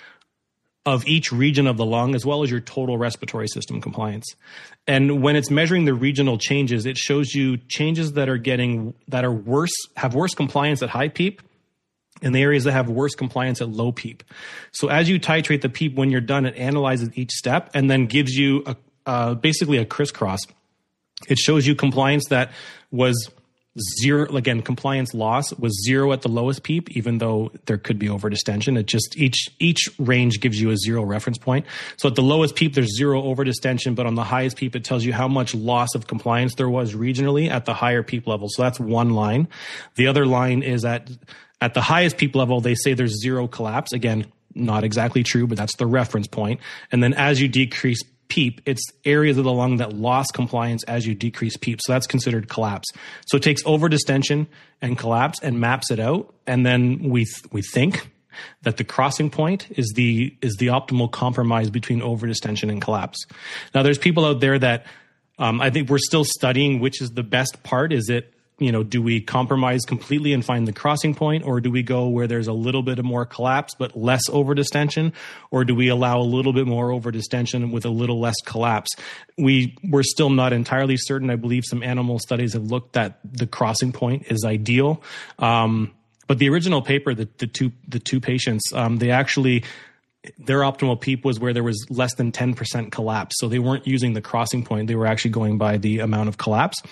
S5: of each region of the lung as well as your total respiratory system compliance. And when it's measuring the regional changes, it shows you changes that are worse, have worse compliance at high PEEP, and the areas that have worse compliance at low PEEP. So as you titrate the PEEP, when you're done, it analyzes each step and then gives you basically a crisscross. It shows you compliance that was 0, again, compliance loss was 0 at the lowest PEEP, even though there could be overdistension. It just each range gives you a 0 reference point. So at the lowest PEEP, there's 0 overdistension, but on the highest PEEP, it tells you how much loss of compliance there was regionally at the higher PEEP level. So that's one line. The other line is at the highest PEEP level, they say there's 0 collapse. Again, not exactly true, but that's the reference point. And then as you decrease PEEP, it's areas of the lung that lost compliance as you decrease PEEP. So that's considered collapse. So it takes overdistension and collapse and maps it out. And then we think that the crossing point is the optimal compromise between overdistension and collapse. Now, there's people out there that I think we're still studying which is the best part. Is it, do we compromise completely and find the crossing point, or do we go where there's a little bit of more collapse but less overdistension, or do we allow a little bit more overdistension with a little less collapse? We're still not entirely certain. I believe some animal studies have looked at the crossing point is ideal. But the original paper, the two patients, they actually their optimal PEEP was where there was less than 10% collapse. So they weren't using the crossing point. They were actually going by the amount of collapse.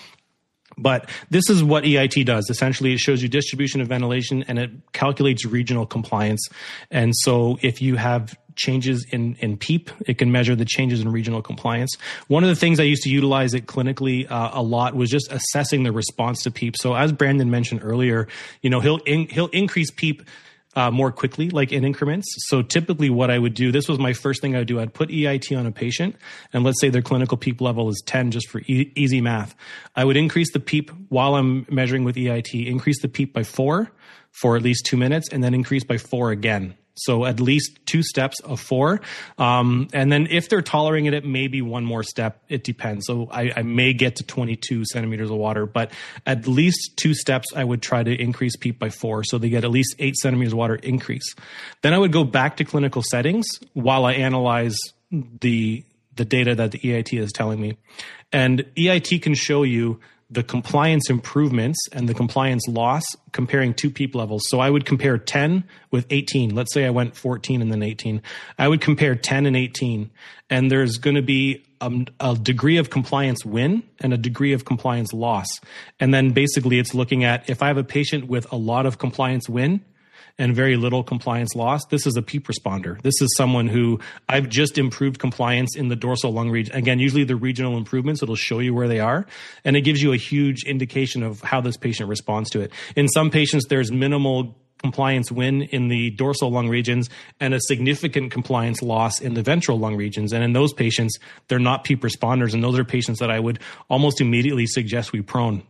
S5: But this is what EIT does. Essentially, it shows you distribution of ventilation and it calculates regional compliance. And so if you have changes in PEEP, it can measure the changes in regional compliance. One of the things I used to utilize it clinically a lot was just assessing the response to PEEP. So as Brandon mentioned earlier, he'll increase PEEP more quickly, like in increments. So typically what I would do, this was my first thing I would do. I'd put EIT on a patient, and let's say their clinical PEEP level is 10, just for easy math. I would increase the PEEP while I'm measuring with EIT, increase the PEEP by 4 for at least 2 minutes, and then increase by 4 again. So at least 2 steps of 4. And then if they're tolerating it, maybe one more step. It depends. So I may get to 22 centimeters of water, but at least 2 steps, I would try to increase PEEP by 4. So they get at least 8 centimeters of water increase. Then I would go back to clinical settings while I analyze the data that the EIT is telling me. And EIT can show you the compliance improvements and the compliance loss comparing 2 PEEP levels. So I would compare 10 with 18. Let's say I went 14 and then 18. I would compare 10 and 18. And there's going to be a degree of compliance win and a degree of compliance loss. And then basically it's looking at, if I have a patient with a lot of compliance win and very little compliance loss, this is a PEEP responder. This is someone who I've just improved compliance in the dorsal lung region. Again, usually the regional improvements, it'll show you where they are, and it gives you a huge indication of how this patient responds to it. In some patients, there's minimal compliance win in the dorsal lung regions and a significant compliance loss in the ventral lung regions. And in those patients, they're not PEEP responders. And those are patients that I would almost immediately suggest we prone.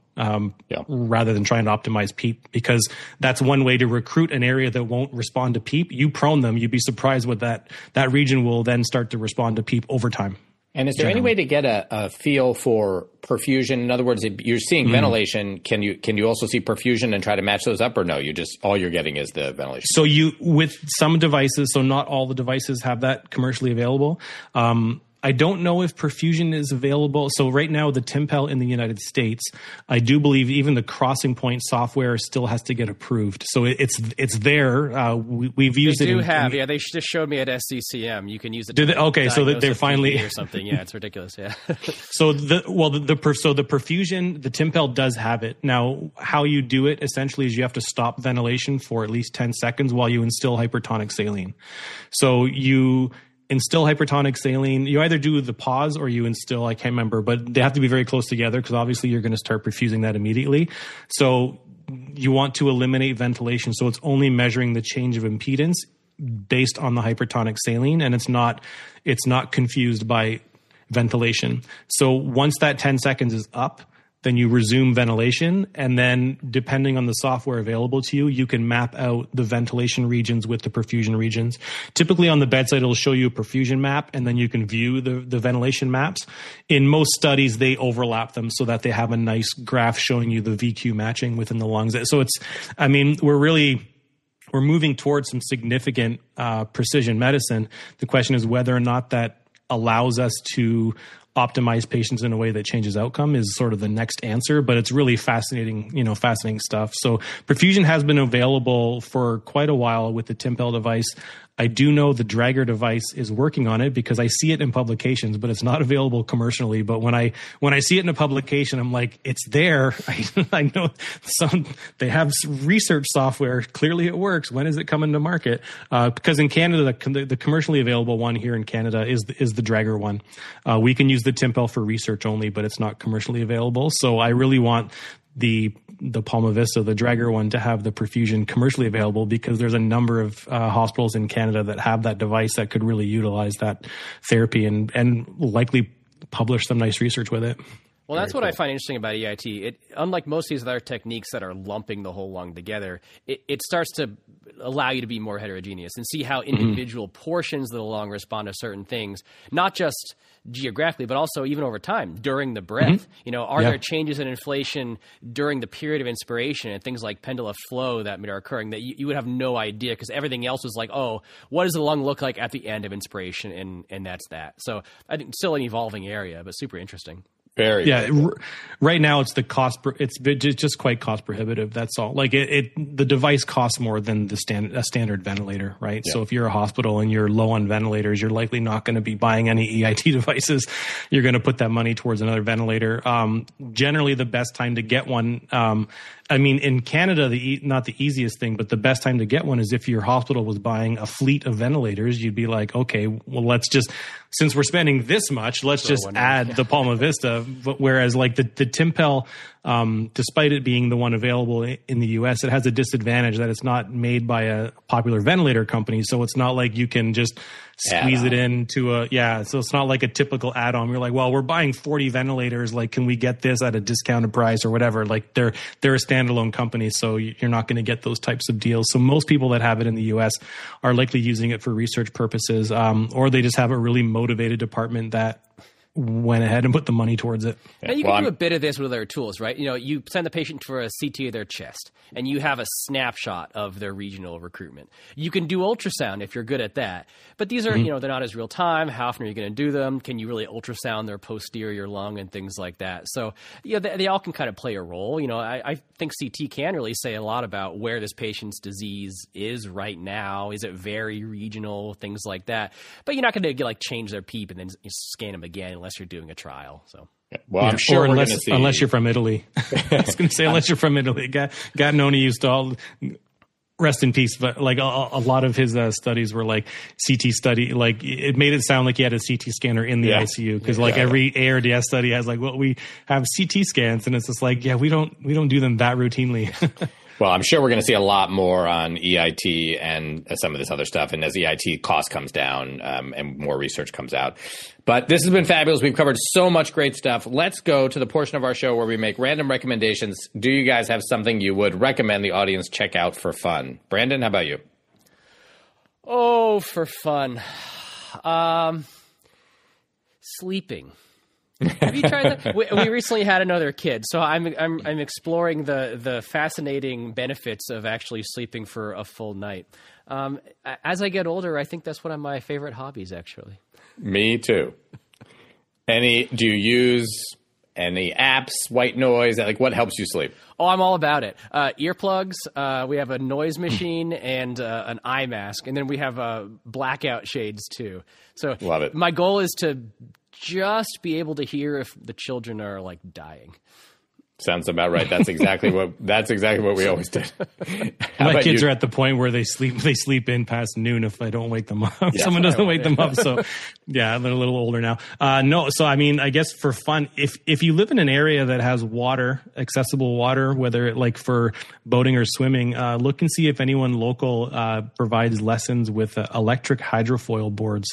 S5: Rather than trying to optimize PEEP, because that's one way to recruit an area that won't respond to PEEP. You prone them, you'd be surprised what that region will then start to respond to PEEP over time.
S3: And is there any way to get a feel for perfusion? In other words, if you're seeing ventilation, can you also see perfusion and try to match those up, or no? You just, all you're getting is the ventilation? So
S5: with some devices, so not all the devices have that commercially available. I don't know if perfusion is available. So right now, the Timpel in the United States, I do believe even the Crossing Point software still has to get approved. So it's there. We've used it.
S4: They they just showed me at SCCM. You can use it.
S5: Okay, so that they're finally
S4: or something. Yeah, it's ridiculous. Yeah.
S5: So the perfusion, the Timpel does have it. Now, how you do it essentially is you have to stop ventilation for at least 10 seconds while you instill hypertonic saline. So you instill hypertonic saline. You either do the pause or you instill, I can't remember, but they have to be very close together because obviously you're going to start perfusing that immediately. So you want to eliminate ventilation. So it's only measuring the change of impedance based on the hypertonic saline, and it's not confused by ventilation. So once that 10 seconds is up, then you resume ventilation, and then depending on the software available to you, you can map out the ventilation regions with the perfusion regions. Typically on the bedside, it'll show you a perfusion map, and then you can view the ventilation maps. In most studies, they overlap them so that they have a nice graph showing you the VQ matching within the lungs. So we're moving towards some significant precision medicine. The question is whether or not that allows us to optimize patients in a way that changes outcome is sort of the next answer, but it's really fascinating stuff. So perfusion has been available for quite a while with the Timpel device. I do know the Drager device is working on it because I see it in publications, but it's not available commercially. But when I see it in a publication, I'm like, it's there. I know they have research software. Clearly it works. When is it coming to market? Because in Canada, the commercially available one here in Canada is the Drager one. We can use the Timpel for research only, but it's not commercially available. So I really want the Palma Vista, the Drager one, to have the perfusion commercially available because there's a number of hospitals in Canada that have that device that could really utilize that therapy and likely publish some nice research with it.
S4: Well, that's what I find interesting about EIT. Unlike most of these other techniques that are lumping the whole lung together, it starts to allow you to be more heterogeneous and see how individual portions of the lung respond to certain things, not just geographically, but also even over time during the breath. Are there changes in inflation during the period of inspiration and things like pendula flow that are occurring that you would have no idea because everything else was like, oh, what does the lung look like at the end of inspiration? And that's that. So I think still an evolving area, but super interesting.
S3: Very
S5: yeah. Right now, it's the cost. It's just quite cost prohibitive. That's all. Like the device costs more than a standard ventilator, right? Yeah. So if you're a hospital and you're low on ventilators, you're likely not going to be buying any EIT devices. You're going to put that money towards another ventilator. Generally, the best time to get one. I mean, in Canada, not the easiest thing, but the best time to get one is if your hospital was buying a fleet of ventilators. You'd be like, okay, well, since we're spending this much, let's just add the Palma Vista. But whereas like the Timpel, despite it being the one available in the US, it has a disadvantage that it's not made by a popular ventilator company. So it's not like you can just squeeze it into so it's not like a typical add-on. You're like, well, we're buying 40 ventilators. Like, can we get this at a discounted price or whatever? Like they're a standalone company. So you're not going to get those types of deals. So most people that have it in the US are likely using it for research purposes, or they just have a really motivated department that went ahead and put the money towards it.
S4: And you can do a bit of this with other tools, right? You know, you send the patient for a CT of their chest, and you have a snapshot of their regional recruitment. You can do ultrasound if you're good at that. But these are, they're not as real time. How often are you going to do them? Can you really ultrasound their posterior lung and things like that? So, they all can kind of play a role. You know, I think CT can really say a lot about where this patient's disease is right now. Is it very regional? Things like that. But you're not going to change their PEEP and then scan them again unless you're doing a trial. So.
S3: Well, I'm sure
S5: unless you're from Italy. I was going to say, unless you're from Italy. Gattinoni used to rest in peace, but like a lot of his studies were like CT study. Like it made it sound like he had a CT scanner in the ICU because every ARDS study has we have CT scans, and it's just like, we don't do them that routinely.
S3: Well, I'm sure we're going to see a lot more on EIT and some of this other stuff, and as EIT cost comes down and more research comes out. But this has been fabulous. We've covered so much great stuff. Let's go to the portion of our show where we make random recommendations. Do you guys have something you would recommend the audience check out for fun? Brandon, how about you?
S4: Oh, for fun. Sleeping. Have you tried that? We recently had another kid, so I'm exploring the fascinating benefits of actually sleeping for a full night. As I get older, I think that's one of my favorite hobbies, actually.
S3: Me too. Do you use any apps, white noise? Like, what helps you sleep?
S4: Oh, I'm all about it. Earplugs. We have a noise machine and an eye mask, and then we have blackout shades too. So
S3: love it.
S4: My goal is to just be able to hear if the children are dying.
S3: Sounds about right. That's exactly what we always did.
S5: My kids are at the point where they sleep in past noon if I don't wake them up. Someone doesn't wake them up. So they're a little older now. No. So, I mean, I guess for fun, if you live in an area that has water, accessible water, whether for boating or swimming, look and see if anyone local provides lessons with electric hydrofoil boards.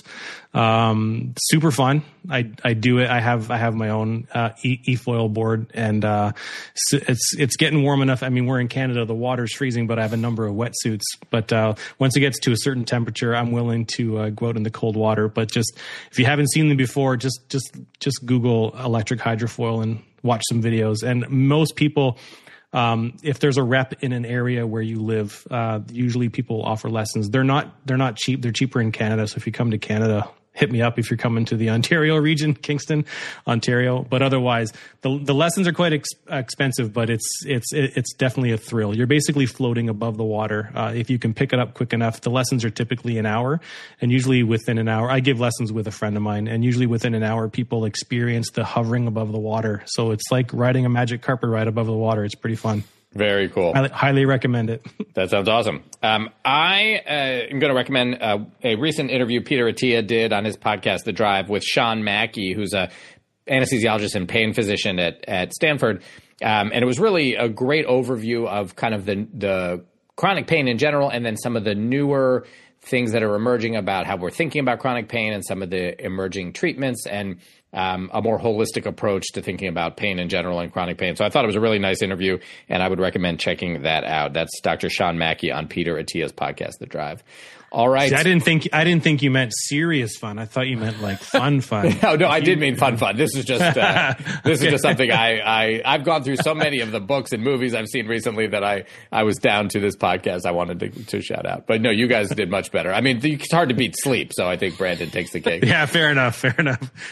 S5: Super fun. I do it. I have my own e-foil board, and it's getting warm enough. I mean, we're in Canada, the water's freezing, but I have a number of wetsuits. But once it gets to a certain temperature, I'm willing to go out in the cold water. But just if you haven't seen them before, just Google electric hydrofoil and watch some videos. And most people, if there's a rep in an area where you live, usually people offer lessons. They're not cheap. They're cheaper in Canada. So if you come to Canada, hit me up if you're coming to the Ontario region, Kingston, Ontario. But otherwise, the lessons are quite expensive, but it's definitely a thrill. You're basically floating above the water. If you can pick it up quick enough, the lessons are typically an hour, and usually within an hour, I give lessons with a friend of mine, and usually within an hour, people experience the hovering above the water. So it's like riding a magic carpet ride above the water. It's pretty fun.
S3: Very cool.
S5: I highly recommend it.
S3: That sounds awesome. I am going to recommend a recent interview Peter Attia did on his podcast, The Drive, with Sean Mackey, who's a anesthesiologist and pain physician at Stanford. And it was really a great overview of kind of the chronic pain in general, and then some of the newer things that are emerging about how we're thinking about chronic pain and some of the emerging treatments and a more holistic approach to thinking about pain in general and chronic pain. So I thought it was a really nice interview, and I would recommend checking that out. That's Dr. Sean Mackey on Peter Attia's podcast, The Drive. All right.
S5: See, I didn't think you meant serious fun. I thought you meant like fun.
S3: No, I did mean fun. This is just just something I've gone through so many of the books and movies I've seen recently that I was down to this podcast. I wanted to shout out. But no, you guys did much better. I mean, it's hard to beat sleep, so I think Brandon takes the cake.
S5: Yeah, fair enough. If I had to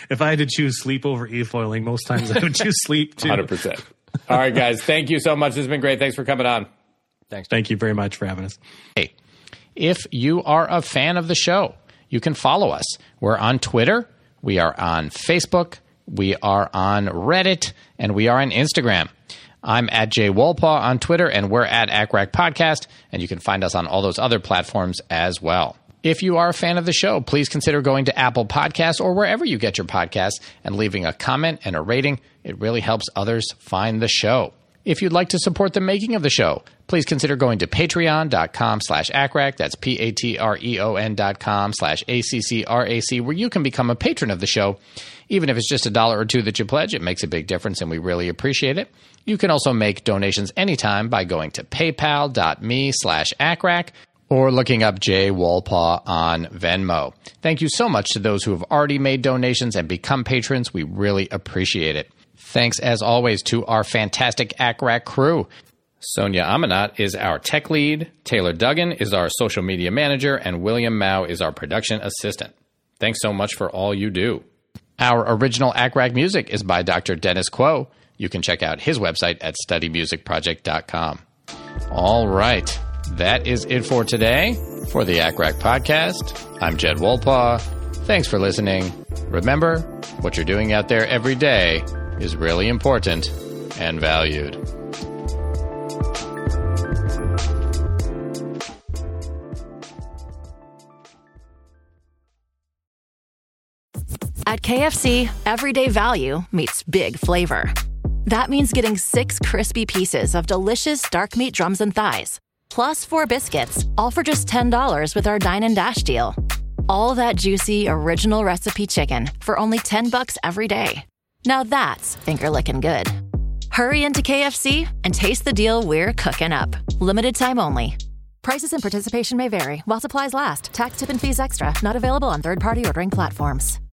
S5: to choose sleep over e-foiling, most times I would choose sleep too.
S3: 100%. All right, guys. Thank you so much. This has been great. Thanks for coming on.
S4: Thanks.
S5: Thank you very much for having us.
S6: Hey, if you are a fan of the show, you can follow us. We're on Twitter. We are on Facebook. We are on Reddit. And we are on Instagram. I'm at Jay Wolpaw on Twitter, and we're at ACRAC Podcast. And you can find us on all those other platforms as well. If you are a fan of the show, please consider going to Apple Podcasts or wherever you get your podcasts and leaving a comment and a rating. It really helps others find the show. If you'd like to support the making of the show, please consider going to patreon.com/ACRAC. That's patreon.com/ACCRAC, where you can become a patron of the show. Even if it's just $1 or $2 that you pledge, it makes a big difference, and we really appreciate it. You can also make donations anytime by going to paypal.me/ACRAC or looking up Jay Wolpaw on Venmo. Thank you so much to those who have already made donations and become patrons. We really appreciate it. Thanks, as always, to our fantastic ACRAC crew.
S3: Sonia Amanat is our tech lead, Taylor Duggan is our social media manager, and William Mao is our production assistant. Thanks so much for all you do.
S6: Our original ACRAC music is by Dr. Dennis Quo. You can check out his website at studymusicproject.com. All right, that is it for today. For the ACRAC Podcast, I'm Jed Wolpaw. Thanks for listening. Remember, what you're doing out there every day is really important and valued.
S7: At KFC, everyday value meets big flavor. That means getting 6 crispy pieces of delicious dark meat drums and thighs, plus 4 biscuits, all for just $10 with our Dine and Dash deal. All that juicy, original recipe chicken for only $10 every day. Now that's finger-licking good. Hurry into KFC and taste the deal we're cooking up. Limited time only. Prices and participation may vary while supplies last. Tax, tip, and fees extra. Not available on third-party ordering platforms.